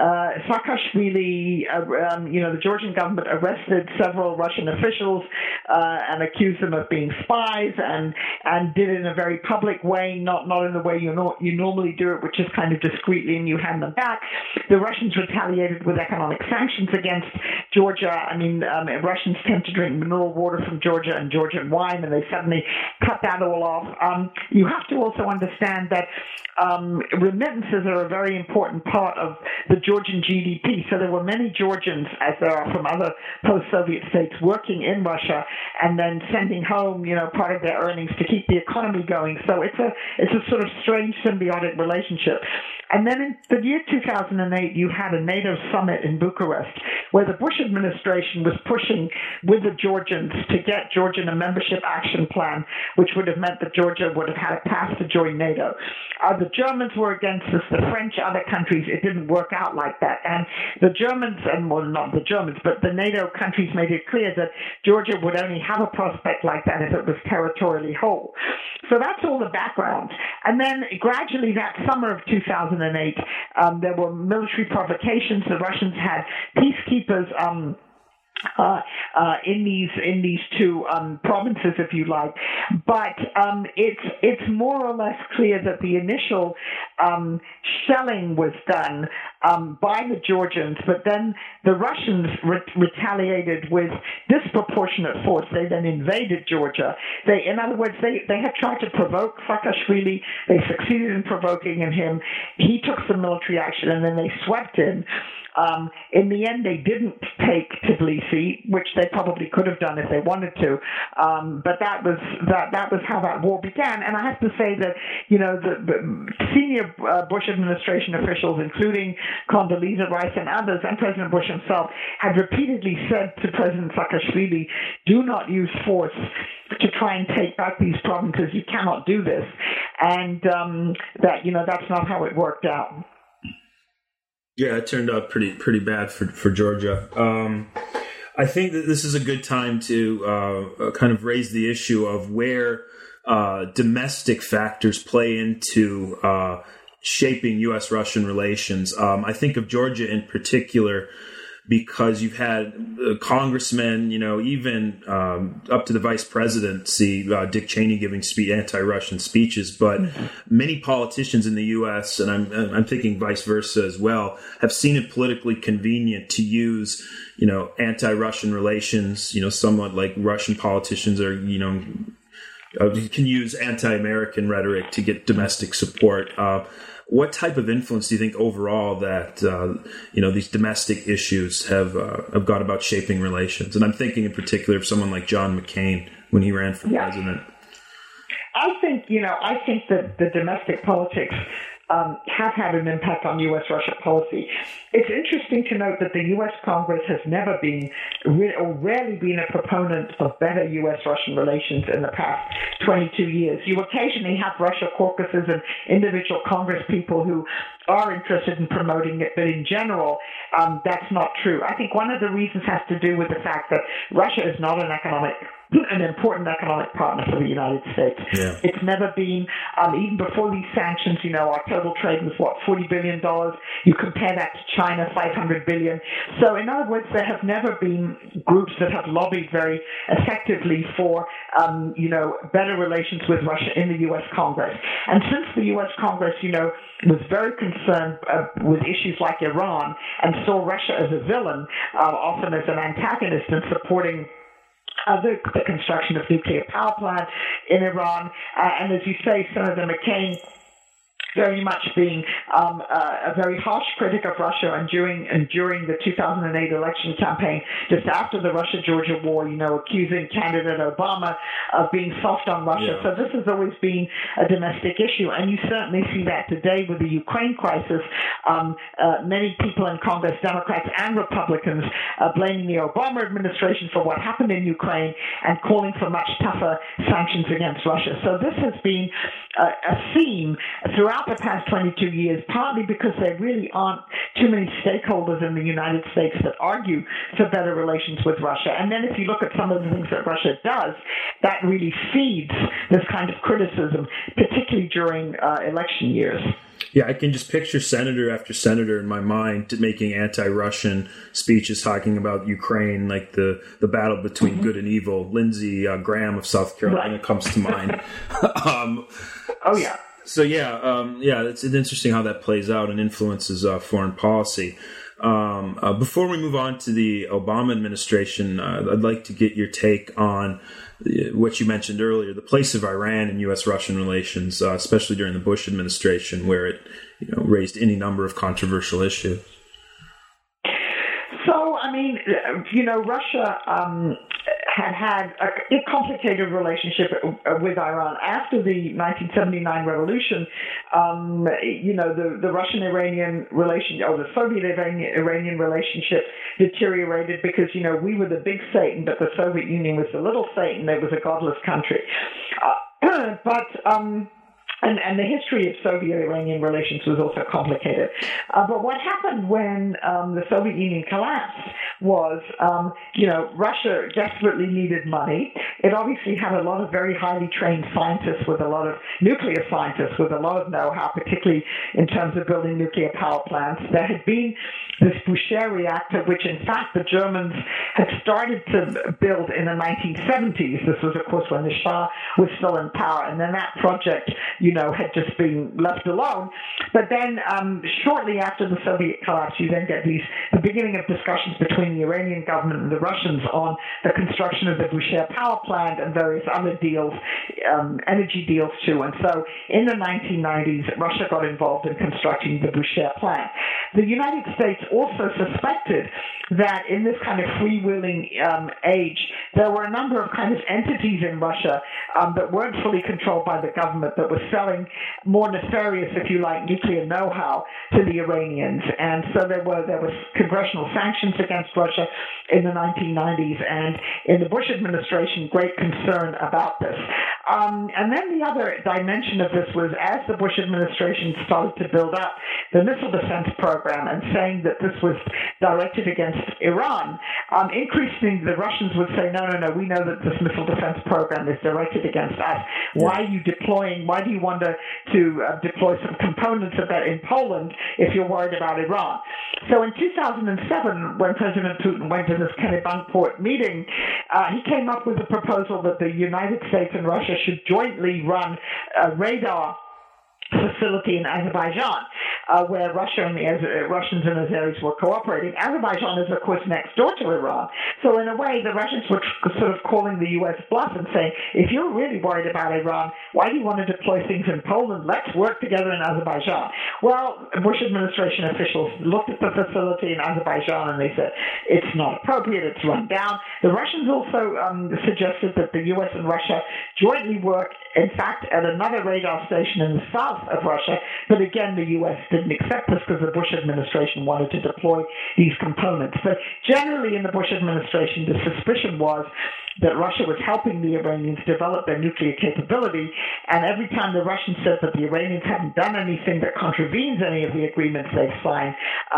Saakashvili, the Georgian government arrested several Russian officials and accused them of being spies, and did it in a very public way, not in the way you normally do it, which is kind of discreetly and you hand them back. The Russians retaliated with economic sanctions against Georgia. I mean, Russians tend to drink mineral water from Georgia and Georgian wine, and they suddenly cut that all off. You have to also understand that remittances are a very important part of the Georgian GDP. So there were many Georgians, as there are from other post-Soviet states, working in Russia and then sending home, part of their earnings to keep the economy going. So it's a sort of strange symbiotic relationship. And then in the year 2008, you had a NATO summit in Bucharest where the Bush administration was pushing with the Georgians to get Georgia a membership action plan, which would have meant that Georgia would have had a path to join NATO. The Germans were against this, the French, other countries. It didn't work out like that. And the Germans, not the Germans, but the NATO countries made it clear that Georgia would only have a prospect like that if it was territorially whole. So that's all the background. And then gradually that summer of 2008, there were military provocations. The Russians had peacekeepers in these two provinces, if you like, but it's more or less clear that the initial shelling was done by the Georgians, but then the Russians retaliated with disproportionate force. They then invaded Georgia. In other words, they had tried to provoke Saakashvili. They succeeded in provoking him. He took some military action, and then they swept in. In the end, they didn't take Tbilisi, which they probably could have done if they wanted to. But that was how that war began. And I have to say that, the senior Bush administration officials, including Condoleezza Rice and others, and President Bush himself, had repeatedly said to President Saakashvili, do not use force to try and take back these provinces. You cannot do this. And that's not how it worked out. Yeah, it turned out pretty bad for Georgia. I think that this is a good time to kind of raise the issue of where domestic factors play into shaping U.S.-Russian relations. I think of Georgia in particular because you've had congressmen, even up to the vice presidency, Dick Cheney giving anti-Russian speeches, but many politicians in the U.S., and I'm thinking vice versa as well, have seen it politically convenient to use, anti-Russian relations, somewhat like Russian politicians are, can use anti-American rhetoric to get domestic support. What type of influence do you think overall that these domestic issues have got about shaping relations? And I'm thinking in particular of someone like John McCain when he ran for president. I think that the domestic politics have had an impact on U.S.-Russia policy. It's interesting to note that the U.S. Congress has never been, or rarely been, a proponent of better U.S.-Russian relations in the past 22 years. You occasionally have Russia caucuses and individual Congress people who are interested in promoting it, but in general, that's not true. I think one of the reasons has to do with the fact that Russia is not an important economic partner for the United States. Yeah. It's never been, even before these sanctions, our total trade was, $40 billion. You compare that to China, $500 billion. So in other words, there have never been groups that have lobbied very effectively for, better relations with Russia in the U.S. Congress. And since the U.S. Congress, was very concerned with issues like Iran and saw Russia as a villain, often as an antagonist, and supporting the construction of nuclear power plant in Iran. And as you say, Senator McCain very much being a very harsh critic of Russia, and during the 2008 election campaign, just after the Russia-Georgia war, accusing candidate Obama of being soft on Russia. Yeah. So this has always been a domestic issue, and you certainly see that today with the Ukraine crisis. Many people in Congress, Democrats and Republicans, blaming the Obama administration for what happened in Ukraine and calling for much tougher sanctions against Russia. So this has been a theme throughout the past 22 years, partly because there really aren't too many stakeholders in the United States that argue for better relations with Russia. And then if you look at some of the things that Russia does, that really feeds this kind of criticism, particularly during election years. Yeah, I can just picture senator after senator in my mind making anti-Russian speeches talking about Ukraine, like the battle between good and evil. Lindsey Graham of South Carolina comes to mind. Oh, yeah. So, it's interesting how that plays out and influences foreign policy. Before we move on to the Obama administration, I'd like to get your take on what you mentioned earlier, the place of Iran in U.S.-Russian relations, especially during the Bush administration, where it raised any number of controversial issues. So, I mean, Russia had a complicated relationship with Iran. After the 1979 revolution, the Russian-Iranian relation, or the Soviet-Iranian relationship deteriorated because, we were the big Satan, but the Soviet Union was the little Satan. It was a godless country. And the history of Soviet-Iranian relations was also complicated. But what happened when the Soviet Union collapsed was, Russia desperately needed money. It obviously had a lot of very highly trained scientists with a lot of nuclear scientists with a lot of know-how, particularly in terms of building nuclear power plants. There had been this Bushehr reactor, which in fact the Germans had started to build in the 1970s. This was, of course, when the Shah was still in power. And then that project, had just been left alone. But then shortly after the Soviet collapse, you then get the beginning of discussions between the Iranian government and the Russians on the construction of the Bushehr power plant and various other deals, energy deals too. And so in the 1990s, Russia got involved in constructing the Bushehr plant. The United States also suspected that in this kind of freewheeling age, there were a number of kind of entities in Russia that weren't fully controlled by the government, that were selling more nefarious, if you like, nuclear know-how to the Iranians. And so there was congressional sanctions against Russia in the 1990s, and in the Bush administration, great concern about this. And then the other dimension of this was, as the Bush administration started to build up the missile defense program and saying that this was directed against Iran, increasingly the Russians would say, no, we know that this missile defense program is directed against us. Why are you deploying, why do you want to deploy some components of that in Poland if you're worried about Iran? So in 2007, when President Putin went to this Kennebunkport meeting, he came up with a proposal that the United States and Russia should jointly run a radar facility in Azerbaijan, where Russia and the Russians and Azeris were cooperating. Azerbaijan is, of course, next door to Iran. So in a way, the Russians were sort of calling the U.S. bluff and saying, if you're really worried about Iran, why do you want to deploy things in Poland? Let's work together in Azerbaijan. Well, Bush administration officials looked at the facility in Azerbaijan and they said, it's not appropriate, it's run down. The Russians also suggested that the U.S. and Russia jointly work, in fact, at another radar station in the south of Russia, but again, the U.S. didn't accept this because the Bush administration wanted to deploy these components. But generally in the Bush administration, the suspicion was that Russia was helping the Iranians develop their nuclear capability, and every time the Russians said that the Iranians hadn't done anything that contravenes any of the agreements they've signed,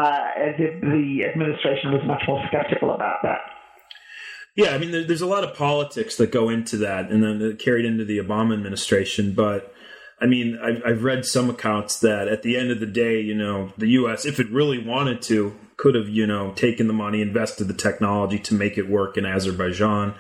the administration was much more skeptical about that. Yeah, I mean, there's a lot of politics that go into that, and then carried into the Obama administration, but I mean, I've read some accounts that at the end of the day, the U.S., if it really wanted to, could have, taken the money, invested the technology to make it work in Azerbaijan.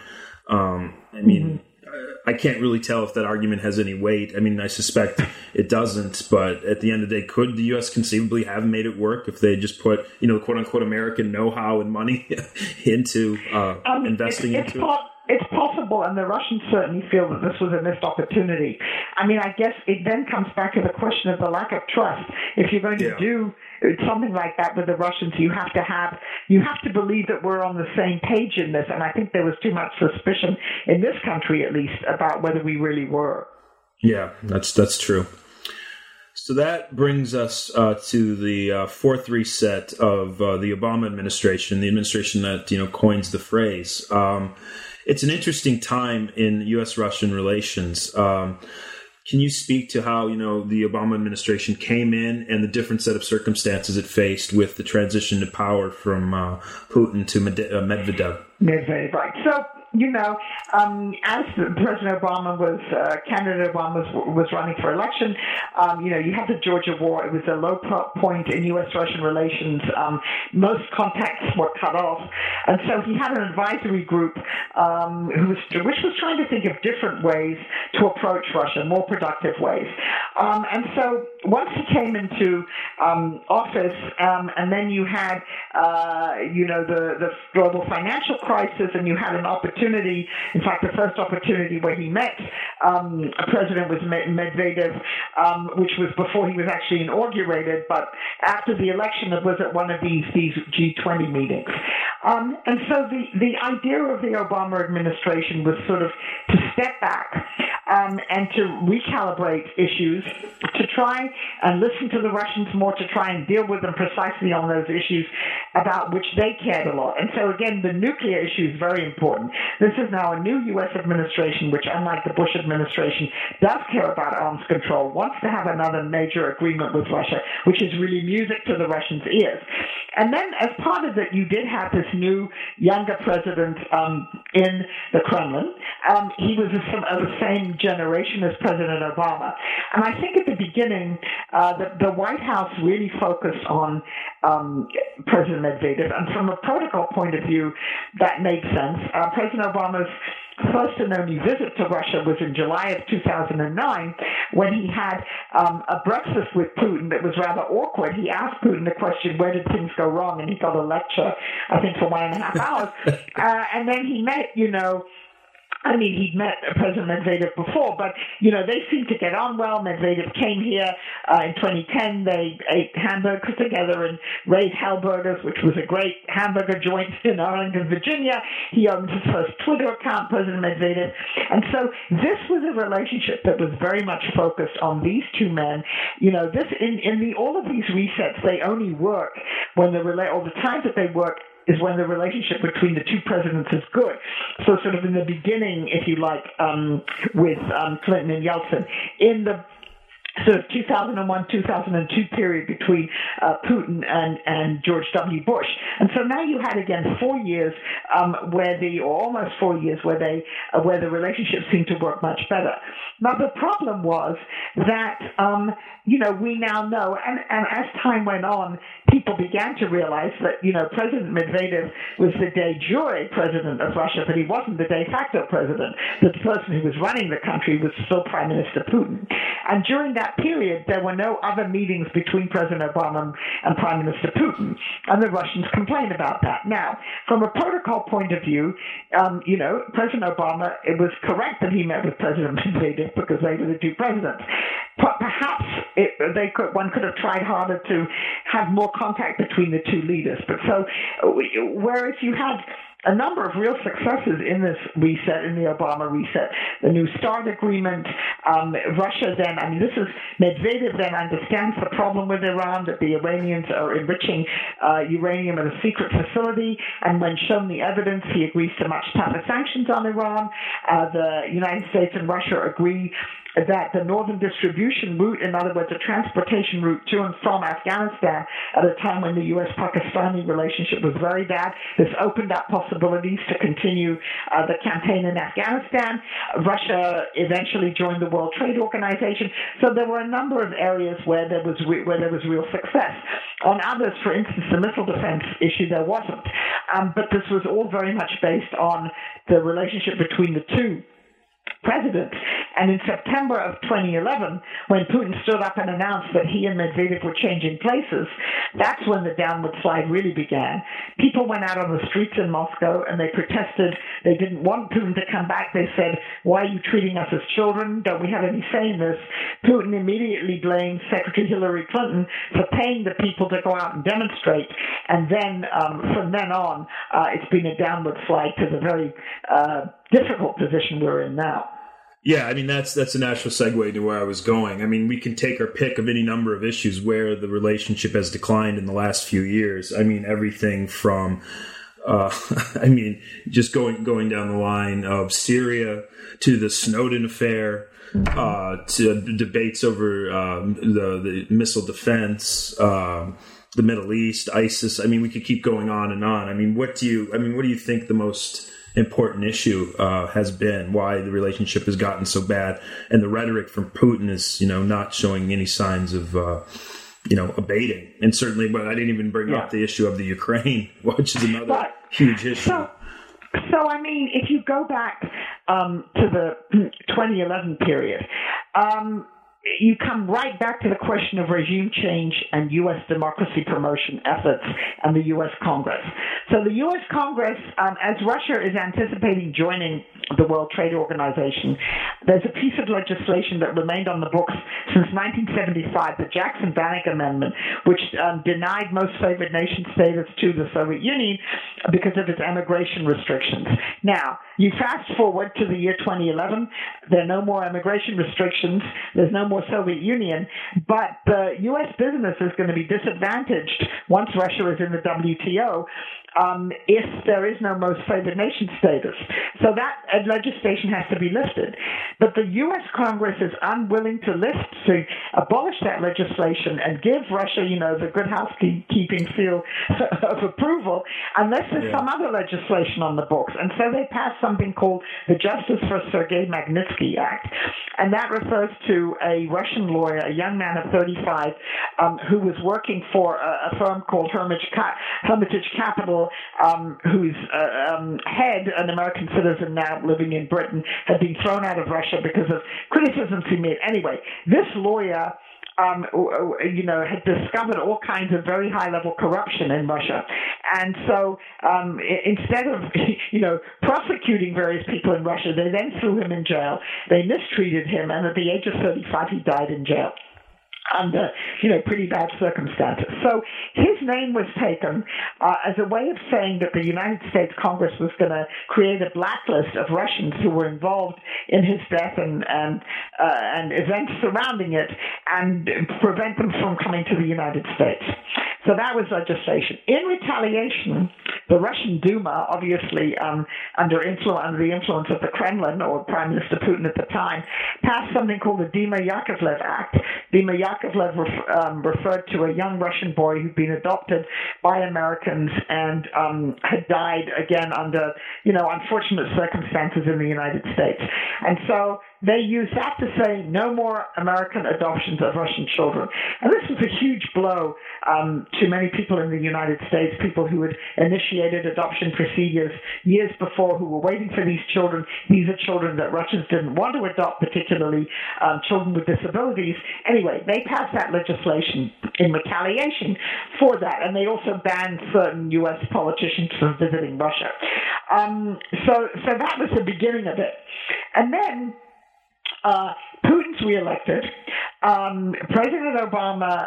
I can't really tell if that argument has any weight. I mean, I suspect it doesn't, but at the end of the day, could the U.S. conceivably have made it work if they just put, quote-unquote American know-how and money into investing into it? It's possible, and the Russians certainly feel that this was a missed opportunity. I mean, I guess it then comes back to the question of the lack of trust. If you're going to do something like that with the Russians, you have to believe that we're on the same page in this, and I think there was too much suspicion in this country, at least, about whether we really were. Yeah, that's true. So that brings us to the fourth reset of the Obama administration, the administration that coins the phrase. It's an interesting time in U.S.-Russian relations. Can you speak to how the Obama administration came in and the different set of circumstances it faced with the transition to power from Putin to Medvedev? Medvedev, right. So, as President Obama candidate Obama was running for election, you had the Georgia war. It was a low point in U.S.-Russian relations. Most contacts were cut off. And so he had an advisory group which was trying to think of different ways to approach Russia, more productive ways. And so once he came into office, and then you had, the global financial crisis, and you had an opportunity. In fact, the first opportunity where he met a president was Medvedev, which was before he was actually inaugurated, but after the election, it was at one of these G20 meetings. And so the idea of the Obama administration was sort of to step back and to recalibrate issues, to try and listen to the Russians more, to try and deal with them precisely on those issues about which they cared a lot. And so, again, the nuclear issue is very important. This is now a new U.S. administration, which, unlike the Bush administration, does care about arms control, wants to have another major agreement with Russia, which is really music to the Russians' ears. And then, as part of it, you did have this new, younger president in the Kremlin. He was of the same generation as President Obama. And I think at the beginning, the White House really focused on President Medvedev. And from a protocol point of view, that made sense. President Obama's first and only visit to Russia was in July of 2009 when he had a breakfast with Putin that was rather awkward. He asked Putin the question, where did things go wrong? And he got a lecture, I think, for 1.5 hours. And then he met, he'd met President Medvedev before, but, they seemed to get on well. Medvedev came here in 2010. They ate hamburgers together in Ray's Hellburgers, which was a great hamburger joint in Arlington, Virginia. He owned his first Twitter account, President Medvedev. And so this was a relationship that was very much focused on these two men. All of these resets, they only work when the times that they work is when the relationship between the two presidents is good. So sort of in the beginning, if you like, with Clinton and Yeltsin, in the sort of 2001-2002 period between Putin and George W. Bush. And so now you had, again, 4 years almost 4 years where the relationship seemed to work much better. Now, the problem was that, we now know, and as time went on, people began to realize that, President Medvedev was the de jure president of Russia, but he wasn't the de facto president. The person who was running the country was still Prime Minister Putin. And during that period, there were no other meetings between President Obama and Prime Minister Putin, and the Russians complained about that. Now, from a protocol point of view, President Obama, it was correct that he met with President Medvedev because they were the two presidents. But perhaps one could have tried harder to have more contact between the two leaders. But so, whereas you had a number of real successes in this reset, in the Obama reset. The New START agreement, Russia then, Medvedev then understands the problem with Iran, that the Iranians are enriching uranium at a secret facility, and when shown the evidence, he agrees to much tougher sanctions on Iran. The United States and Russia agree that the northern distribution route, in other words, a transportation route to and from Afghanistan at a time when the U.S.-Pakistani relationship was very bad, this opened up possibilities to continue the campaign in Afghanistan. Russia eventually joined the World Trade Organization. So there were a number of areas where there was real success. On others, for instance, the missile defense issue, there wasn't. But this was all very much based on the relationship between the two presidents. And in September of 2011, when Putin stood up and announced that he and Medvedev were changing places, that's when the downward slide really began. People went out on the streets in Moscow and they protested. They didn't want Putin to come back. They said, why are you treating us as children? Don't we have any say in this? Putin immediately blamed Secretary Hillary Clinton for paying the people to go out and demonstrate. And then from then on, it's been a downward slide to the very difficult position we're in now. Yeah, that's a natural segue to where I was going. We can take our pick of any number of issues where the relationship has declined in the last few years. Everything from, just going down the line of Syria to the Snowden affair, to debates over the missile defense, the Middle East, ISIS. I mean, we could keep going on and on. I mean, what do you think the most important issue has been? Why the relationship has gotten so bad, and the rhetoric from Putin is, not showing any signs of, abating. And certainly, but I didn't even bring up the issue of the Ukraine, which is another huge issue. So, I mean, if you go back to the 2011 period, you come right back to the question of regime change and U.S. democracy promotion efforts and the U.S. Congress. So the U.S. Congress, as Russia is anticipating joining the World Trade Organization, there's a piece of legislation that remained on the books since 1975, the Jackson-Vanik Amendment, which denied most favored nation status to the Soviet Union because of its emigration restrictions. Now, you fast forward to the year 2011, there are no more immigration restrictions, there's no more Soviet Union, but the U.S. business is going to be disadvantaged once Russia is in the WTO if there is no most favored nation status. So that legislation has to be lifted. But the U.S. Congress is unwilling to abolish that legislation and give Russia, the good housekeeping seal of approval, unless there's some other legislation on the books. And so they passed something called the Justice for Sergei Magnitsky Act. And that refers to a Russian lawyer, a young man of 35, who was working for a firm called Hermitage Capital, whose head, an American citizen now living in Britain, had been thrown out of Russia because of criticisms he made. Anyway, this lawyer had discovered all kinds of very high-level corruption in Russia. And so instead of, prosecuting various people in Russia, they then threw him in jail. They mistreated him, and at the age of 35, he died in jail under, pretty bad circumstances. So his name was taken as a way of saying that the United States Congress was going to create a blacklist of Russians who were involved in his death and events surrounding it, and prevent them from coming to the United States. So that was legislation. In retaliation, the Russian Duma, obviously under the influence of the Kremlin, or Prime Minister Putin at the time, passed something called the Dima Yakovlev Act. Dima Yakovlev referred to a young Russian boy who'd been adopted by Americans and had died again under, unfortunate circumstances in the United States. And so they used that to say no more American adoptions of Russian children. And this was a huge blow to many people in the United States, people who had initiated adoption procedures years before, who were waiting for these children. These are children that Russians didn't want to adopt, particularly children with disabilities. Anyway, they passed that legislation in retaliation for that, and they also banned certain U.S. politicians from visiting Russia. So that was the beginning of it. And then Putin's reelected. President Obama,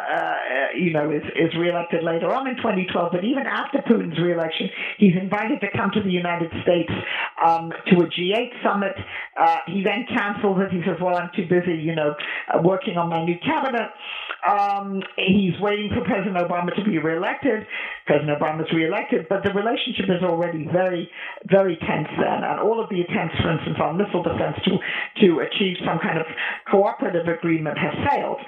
is reelected later on in 2012. But even after Putin's reelection, he's invited to come to the United States to a G8 summit. He then cancels it. He says, "Well, I'm too busy, working on my new cabinet." He's waiting for President Obama to be reelected. President Obama's reelected, but the relationship is already very, very tense then. And all of the attempts, for instance, on missile defense to achieve some kind of cooperative agreement have failed.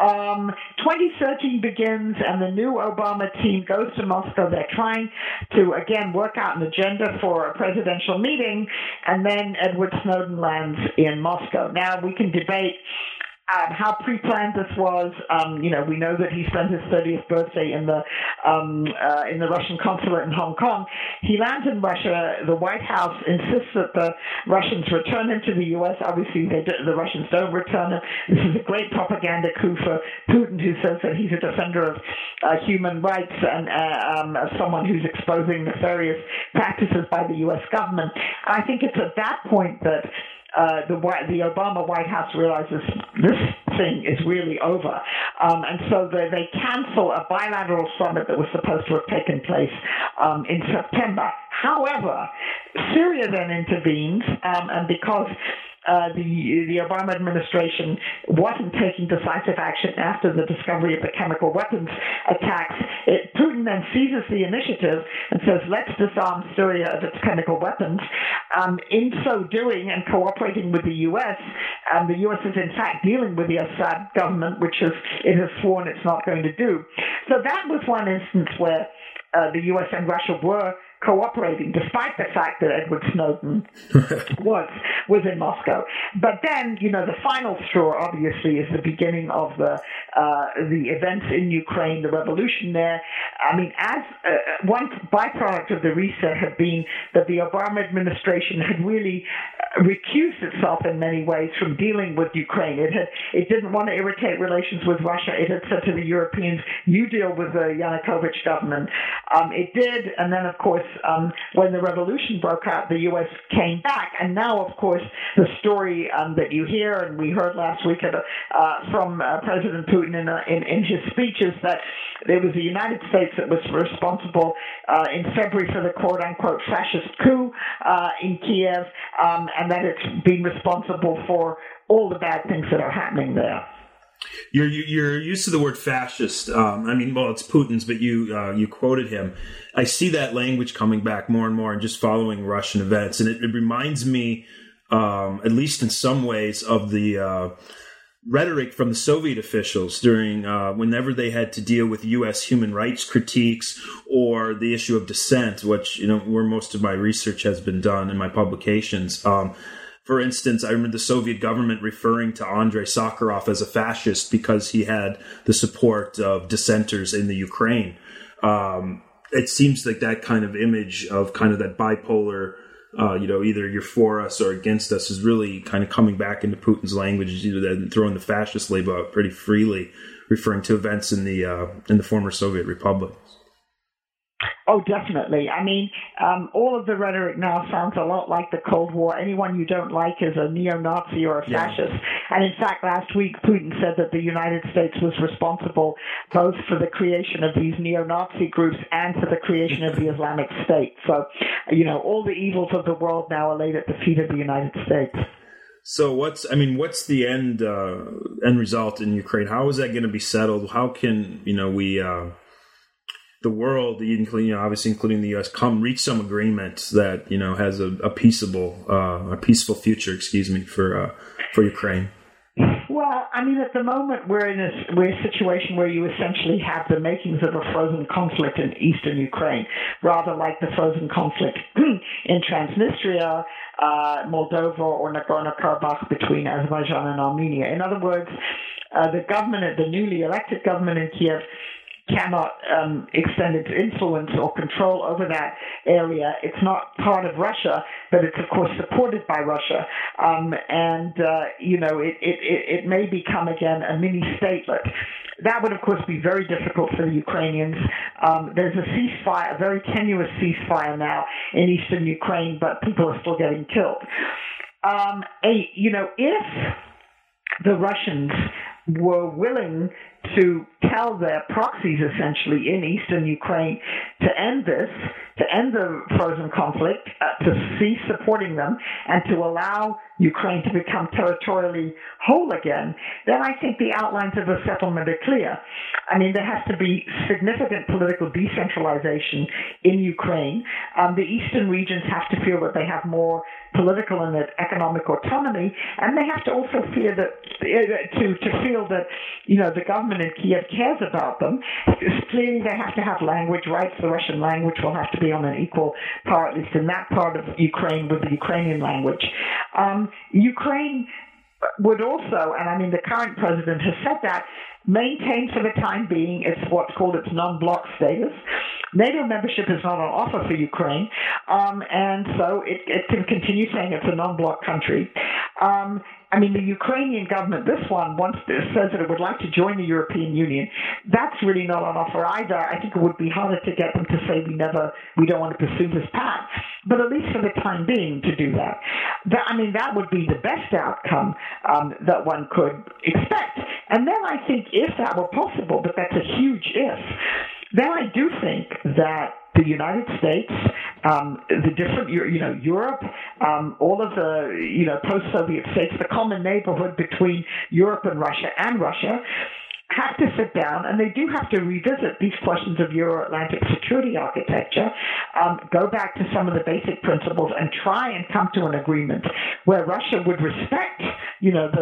2013 begins, and the new Obama team goes to Moscow. They're trying to, again, work out an agenda for a presidential meeting, and then Edward Snowden lands in Moscow. Now, we can debate how pre-planned this was. We know that he spent his 30th birthday in the Russian consulate in Hong Kong. He lands in Russia. The White House insists that the Russians return him to the U.S. Obviously, the Russians don't return him. This is a great propaganda coup for Putin, who says that he's a defender of human rights and someone who's exposing nefarious practices by the U.S. government. And I think it's at that point that the Obama White House realizes this thing is really over. And so they cancel a bilateral summit that was supposed to have taken place in September. However, Syria then intervenes, and because the Obama administration wasn't taking decisive action after the discovery of the chemical weapons attacks, Putin then seizes the initiative and says, let's disarm Syria of its chemical weapons. In so doing and cooperating with the U.S., the U.S. is in fact dealing with the Assad government, which it has sworn it's not going to do. So that was one instance where the U.S. and Russia were cooperating, despite the fact that Edward Snowden was in Moscow. But then, the final straw, obviously, is the beginning of the events in Ukraine, the revolution there. I mean, as one byproduct of the reset had been that the Obama administration had really recused itself in many ways from dealing with Ukraine. It didn't want to irritate relations with Russia. It had said to the Europeans, "You deal with the Yanukovych government." It did, and then, of course, when the revolution broke out, the U.S. came back. And now, of course, the story that you hear, and we heard last week from President Putin in his speeches, that it was the United States that was responsible in February for the quote-unquote fascist coup in Kiev, and that it's been responsible for all the bad things that are happening there. Your use of the word fascist, it's Putin's, but you quoted him. I see that language coming back more and more and just following Russian events. And it reminds me, at least in some ways, of the rhetoric from the Soviet officials during whenever they had to deal with U.S. human rights critiques or the issue of dissent, which, where most of my research has been done in my publications. For instance, I remember the Soviet government referring to Andrei Sakharov as a fascist because he had the support of dissenters in the Ukraine. It seems like that kind of image of kind of that bipolar, either you're for us or against us is really kind of coming back into Putin's language, throwing the fascist label out pretty freely, referring to events in the former Soviet republics. Oh, definitely. I mean, all of the rhetoric now sounds a lot like the Cold War. Anyone you don't like is a neo-Nazi or a fascist. Yeah. And in fact, last week, Putin said that the United States was responsible both for the creation of these neo-Nazi groups and for the creation of the Islamic State. So, all the evils of the world now are laid at the feet of the United States. So what's the end result in Ukraine? How is that going to be settled? How can, the world, obviously including the U.S., reach some agreement that has a peaceful future, for Ukraine? Well, at the moment we're in a situation where you essentially have the makings of a frozen conflict in eastern Ukraine, rather like the frozen conflict in Transnistria, Moldova, or Nagorno-Karabakh between Azerbaijan and Armenia. In other words, the newly elected government in Kiev cannot extend its influence or control over that area. It's not part of Russia, but it's, of course, supported by Russia. It may become, again, a mini-statelet. That would, of course, be very difficult for the Ukrainians. There's a ceasefire, a very tenuous ceasefire now in eastern Ukraine, but people are still getting killed. If the Russians were willing to tell their proxies, essentially, in eastern Ukraine to end the frozen conflict, to cease supporting them, and to allow Ukraine to become territorially whole again, then I think the outlines of a settlement are clear. There has to be significant political decentralization in Ukraine. The eastern regions have to feel that they have more political and economic autonomy, and they have to also feel that the government in Kiev cares about them. Clearly, they have to have language rights. The Russian language will have to be on an equal par, at least in that part of Ukraine, with the Ukrainian language. Ukraine would also, and the current president has said that, maintain for the time being what's called its non-bloc status. NATO membership is not on offer for Ukraine, and so it can continue saying it's a non-bloc country. The Ukrainian government, this one, says that it would like to join the European Union. That's really not on offer either. I think it would be harder to get them to say we don't want to pursue this path, but at least for the time being to do that. That would be the best outcome that one could expect. And then I think if that were possible, but that's a huge if, then I do think that the United States, the different, Europe, all of the, post-Soviet states, the common neighborhood between Europe and Russia have to sit down, and they do have to revisit these questions of Euro-Atlantic security architecture, go back to some of the basic principles and try and come to an agreement where Russia would respect, the border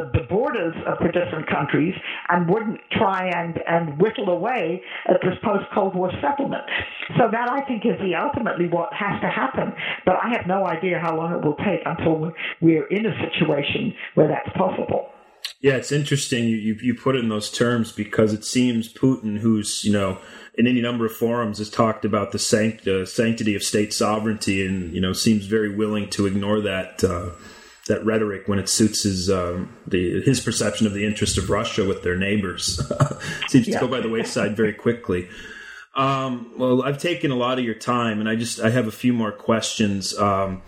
borders of the different countries and wouldn't try and whittle away at this post-Cold War settlement. So that, I think, is ultimately what has to happen. But I have no idea how long it will take until we're in a situation where that's possible. Yeah, it's interesting you put it in those terms, because it seems Putin, who's, in any number of forums has talked about the sanctity of state sovereignty, and, seems very willing to ignore that rhetoric when it suits his perception of the interest of Russia with their neighbors. Seems to go by the wayside very quickly. Well, I've taken a lot of your time, and I have a few more questions to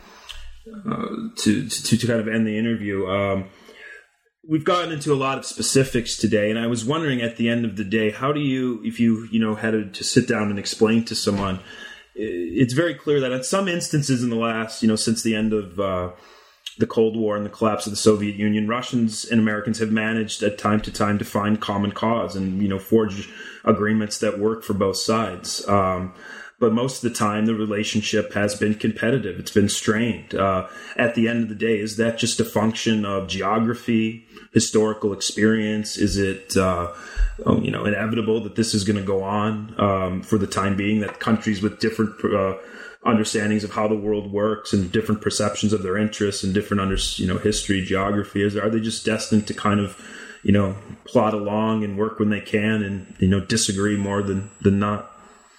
kind of end the interview. We've gotten into a lot of specifics today, and I was wondering, at the end of the day, how do you, if you had to sit down and explain to someone, it's very clear that in some instances in the last, since the end of the Cold War and the collapse of the Soviet Union, Russians and Americans have managed at time to time to find common cause and, forge agreements that work for both sides. But most of the time, the relationship has been competitive. It's been strained. At the end of the day, is that just a function of geography, historical experience? Is it, inevitable that this is going to go on for the time being, that countries with different understandings of how the world works and different perceptions of their interests and different, history, geography, are they just destined to kind of, plod along and work when they can and, disagree more than not?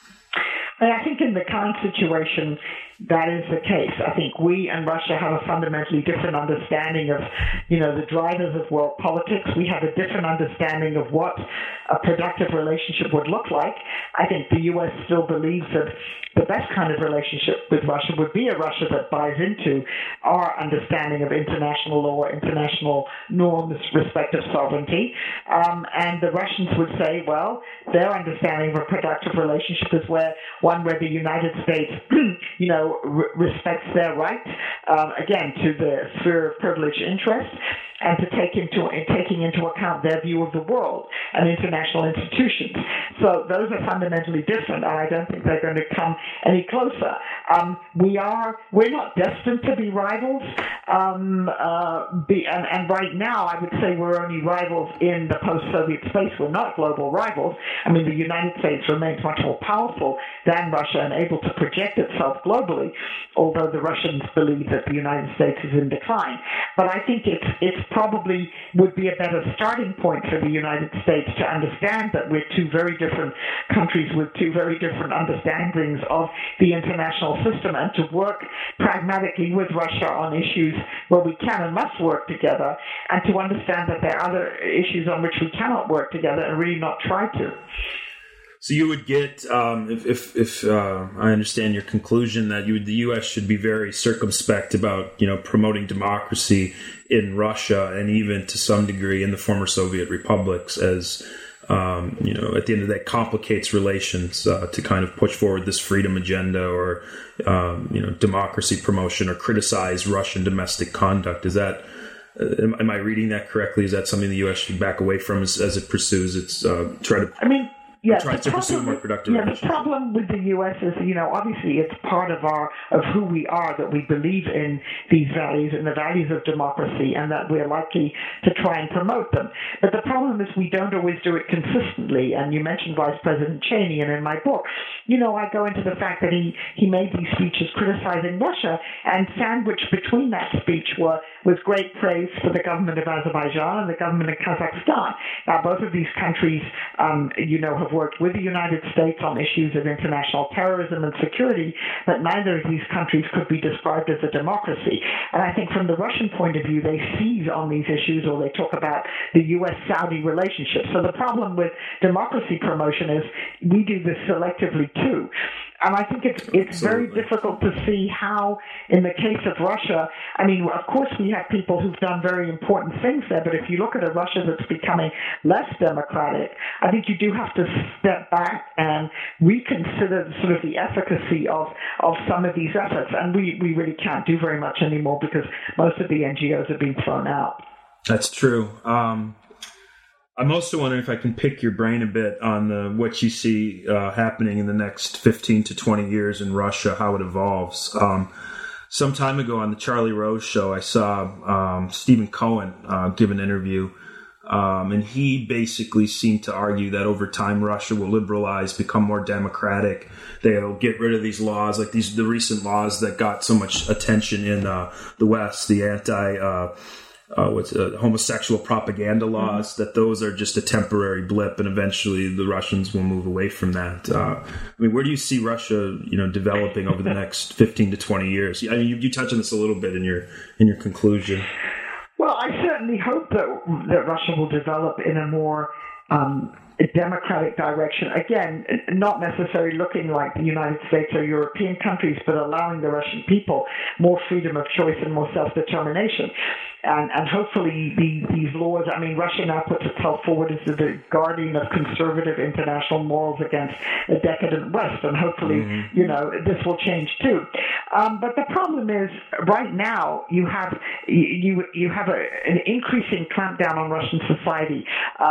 I think in the current situation, that is the case. I think we and Russia have a fundamentally different understanding of, the drivers of world politics. We have a different understanding of what a productive relationship would look like. I think the U.S. still believes that the best kind of relationship with Russia would be a Russia that buys into our understanding of international law, international norms, respect of sovereignty. And the Russians would say, well, their understanding of a productive relationship is one where the United States, respects their right, again, to the sphere of privileged interest, and to taking into account their view of the world and international institutions. So those are fundamentally different, and I don't think they're going to come any closer. We're not destined to be rivals, and right now I would say we're only rivals in the post-Soviet space. We're not global rivals. I mean, the United States remains much more powerful than Russia and able to project itself globally, although the Russians believe that the United States is in decline. But I think it's probably would be a better starting point for the United States to understand that we're two very different countries with two very different understandings of the international system, and to work pragmatically with Russia on issues where we can and must work together, and to understand that there are other issues on which we cannot work together and really not try to. So you would get, if I understand your conclusion, that the U.S. should be very circumspect about, promoting democracy in Russia and even to some degree in the former Soviet republics, as, at the end of the day, complicates relations to kind of push forward this freedom agenda or, democracy promotion or criticize Russian domestic conduct. Is that, am I reading that correctly? Is that something the U.S. should back away from as it pursues its tries to pursue more productive relations? The problem with the U.S. is, obviously it's part of who we are, that we believe in these values and the values of democracy, and that we're likely to try and promote them. But the problem is we don't always do it consistently. And you mentioned Vice President Cheney, and in my book, I go into the fact that he made these speeches criticizing Russia, and sandwiched between that speech was great praise for the government of Azerbaijan and the government of Kazakhstan. Now, both of these countries, have worked with the United States on issues of international terrorism and security, but neither of these countries could be described as a democracy. And I think from the Russian point of view, they seize on these issues, or they talk about the U.S.-Saudi relationship. So the problem with democracy promotion is we do this selectively too. And I think it's very difficult to see how, in the case of Russia, I mean, of course we have people who've done very important things there, but if you look at a Russia that's becoming less democratic, I think you do have to step back and reconsider sort of the efficacy of some of these efforts. And we really can't do very much anymore because most of the NGOs are being thrown out. That's true. I'm also wondering if I can pick your brain a bit on what you see happening in the next 15 to 20 years in Russia, how it evolves. Some time ago on the Charlie Rose show, I saw Stephen Cohen give an interview, and he basically seemed to argue that over time Russia will liberalize, become more democratic. They'll get rid of these laws, like the recent laws that got so much attention in the West, the homosexual propaganda laws, that those are just a temporary blip, and eventually the Russians will move away from that. I mean, where do you see Russia, developing over the next 15 to 20 years? I mean, you touched on this a little bit in your conclusion. Well, I certainly hope that Russia will develop in a more democratic direction. Again, not necessarily looking like the United States or European countries, but allowing the Russian people more freedom of choice and more self-determination. And hopefully these laws, I mean, Russia now puts itself forward as the guardian of conservative international morals against a decadent West, and hopefully, this will change too. But the problem is, right now, you have an increasing clampdown on Russian society.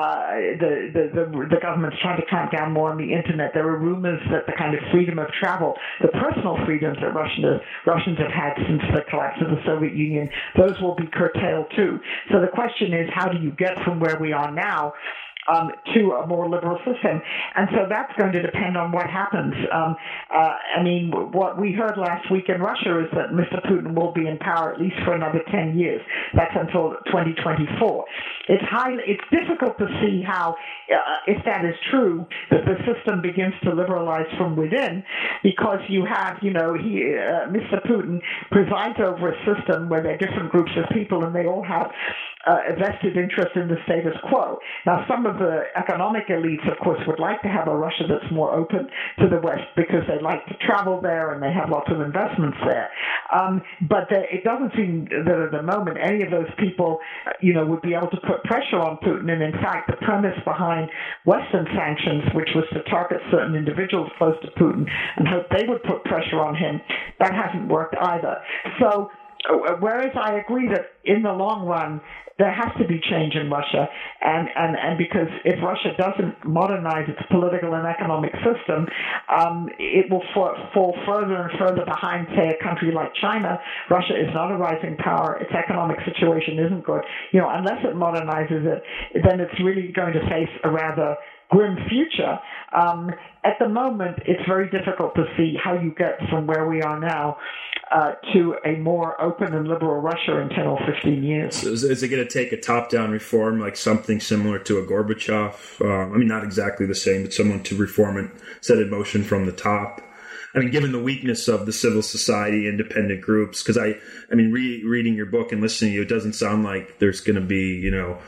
The government's trying to clamp down more on the internet. There are rumors that the kind of freedom of travel, the personal freedoms that Russians have had since the collapse of the Soviet Union, those will be curtailed too. So the question is, how do you get from where we are now to a more liberal system? And so that's going to depend on what happens. I mean, what we heard last week in Russia is that Mr. Putin will be in power at least for another 10 years. That's until 2024. It's difficult to see how, if that is true, that the system begins to liberalize from within, because you have, Mr. Putin presides over a system where there are different groups of people and they all have a vested interest in the status quo. Now, some of the economic elites, of course, would like to have a Russia that's more open to the West because they like to travel there and they have lots of investments there. But it doesn't seem that at the moment any of those people, would be able to put pressure on Putin. And in fact, the premise behind Western sanctions, which was to target certain individuals close to Putin and hope they would put pressure on him, that hasn't worked either. So, whereas I agree that in the long run, there has to be change in Russia, and because if Russia doesn't modernize its political and economic system, it will fall further and further behind, say, a country like China. Russia is not a rising power. Its economic situation isn't good. Unless it modernizes it, then it's really going to face a rather grim future. At the moment, it's very difficult to see how you get from where we are now to a more open and liberal Russia in 10 or 15 years. So is it going to take a top-down reform, like something similar to a Gorbachev? I mean, not exactly the same, but someone to reform and set in motion from the top. I mean, given the weakness of the civil society, independent groups, because I mean, reading your book and listening to you, it doesn't sound like there's going to be,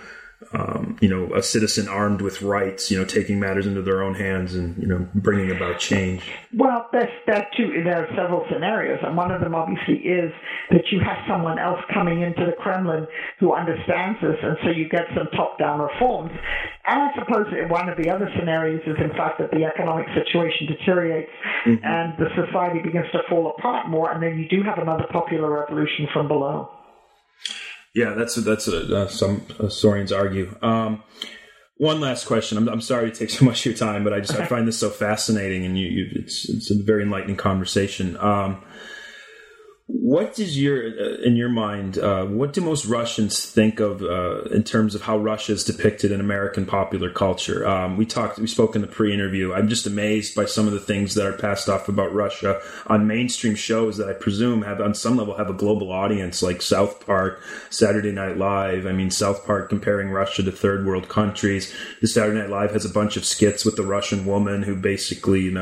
a citizen armed with rights, taking matters into their own hands and, bringing about change. Well, that too. There are several scenarios, and one of them obviously is that you have someone else coming into the Kremlin who understands this, and so you get some top-down reforms. And I suppose one of the other scenarios is, in fact, that the economic situation deteriorates and the society begins to fall apart more, and then you do have another popular revolution from below. Yeah, that's some historians argue. One last question. I'm sorry to take so much of your time, but I find this so fascinating, and it's a very enlightening conversation. What is in your mind, what do most Russians think of in terms of how Russia is depicted in American popular culture? We spoke in the pre-interview. I'm just amazed by some of the things that are passed off about Russia on mainstream shows that I presume on some level have a global audience, like South Park, Saturday Night Live. I mean, South Park comparing Russia to third world countries. The Saturday Night Live has a bunch of skits with the Russian woman who basically,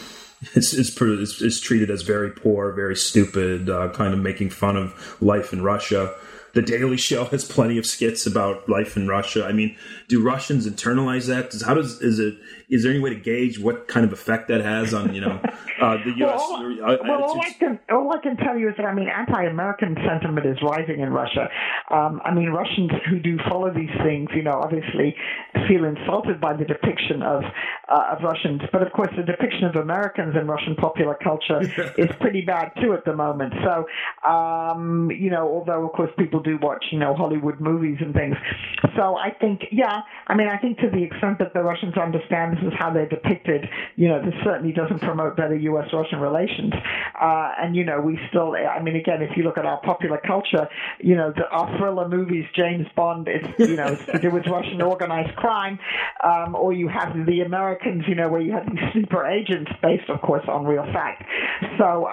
is treated as very poor, very stupid, kind of making fun of life in Russia. The Daily Show has plenty of skits about life in Russia. I mean, do Russians internalize that? Is there any way to gauge what kind of effect that has on, the U.S.? All I can tell you is that, anti-American sentiment is rising in Russia. Russians who do follow these things, obviously feel insulted by the depiction of Russians. But, of course, the depiction of Americans in Russian popular culture is pretty bad, too, at the moment. So, although, of course, people do watch, Hollywood movies and things. So I think, I think to the extent that the Russians understand this is how they're depicted, this certainly doesn't promote better U.S.-Russian relations. And, we still, again, if you look at our popular culture, our thriller movies, James Bond, it's to do with Russian organized crime, or you have the Americans, where you have these sleeper agents based, of course, on real fact. So,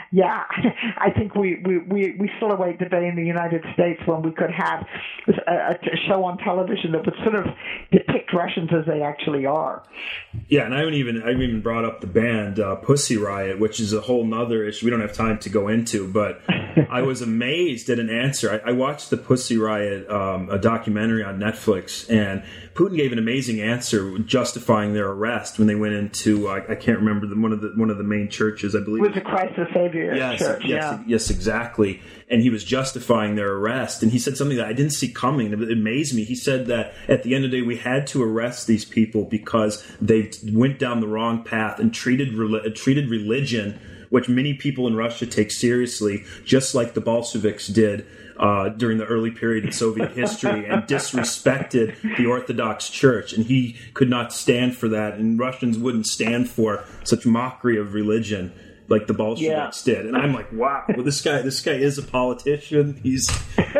I think we still await the day in the United States when we could have a show on television that would sort of depict Russians as they actually are. Yeah, and I even brought up the band Pussy Riot, which is a whole nother issue we don't have time to go into, but I was amazed at an answer. I watched the Pussy Riot, a documentary on Netflix, and Putin gave an amazing answer justifying their arrest when they went into, I can't remember, one of the main churches, I believe. It was the Christ the Savior church. Yes, exactly. And he was justifying their arrest, and he said something that I didn't see coming. It amazed me. He said that at the end of the day, we had to arrest these people because they went down the wrong path and treated religion, which many people in Russia take seriously, just like the Bolsheviks did during the early period in Soviet history, and disrespected the Orthodox Church. And he could not stand for that, and Russians wouldn't stand for such mockery of religion like the Bolsheviks did. And I'm like, wow, well, this guy is a politician. He's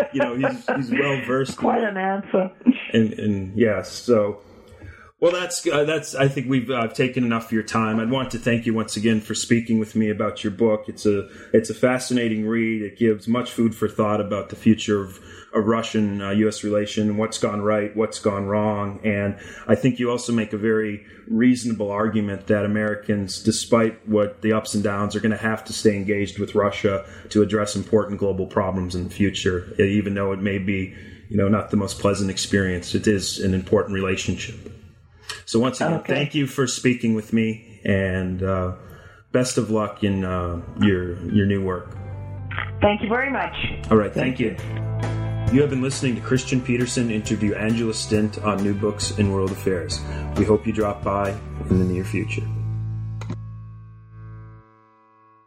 well versed. Quite an answer. And yes, so. Well, that's. I think we've taken enough of your time. I'd want to thank you once again for speaking with me about your book. It's a fascinating read. It gives much food for thought about the future of Russian-U.S. relation, what's gone right, what's gone wrong, and I think you also make a very reasonable argument that Americans, despite what the ups and downs, are going to have to stay engaged with Russia to address important global problems in the future, even though it may be, not the most pleasant experience. It is an important relationship. So once again, Thank you for speaking with me, and best of luck in your new work. Thank you very much. All right, thank you. You have been listening to Christian Peterson interview Angela Stint on New Books in World Affairs. We hope you drop by in the near future.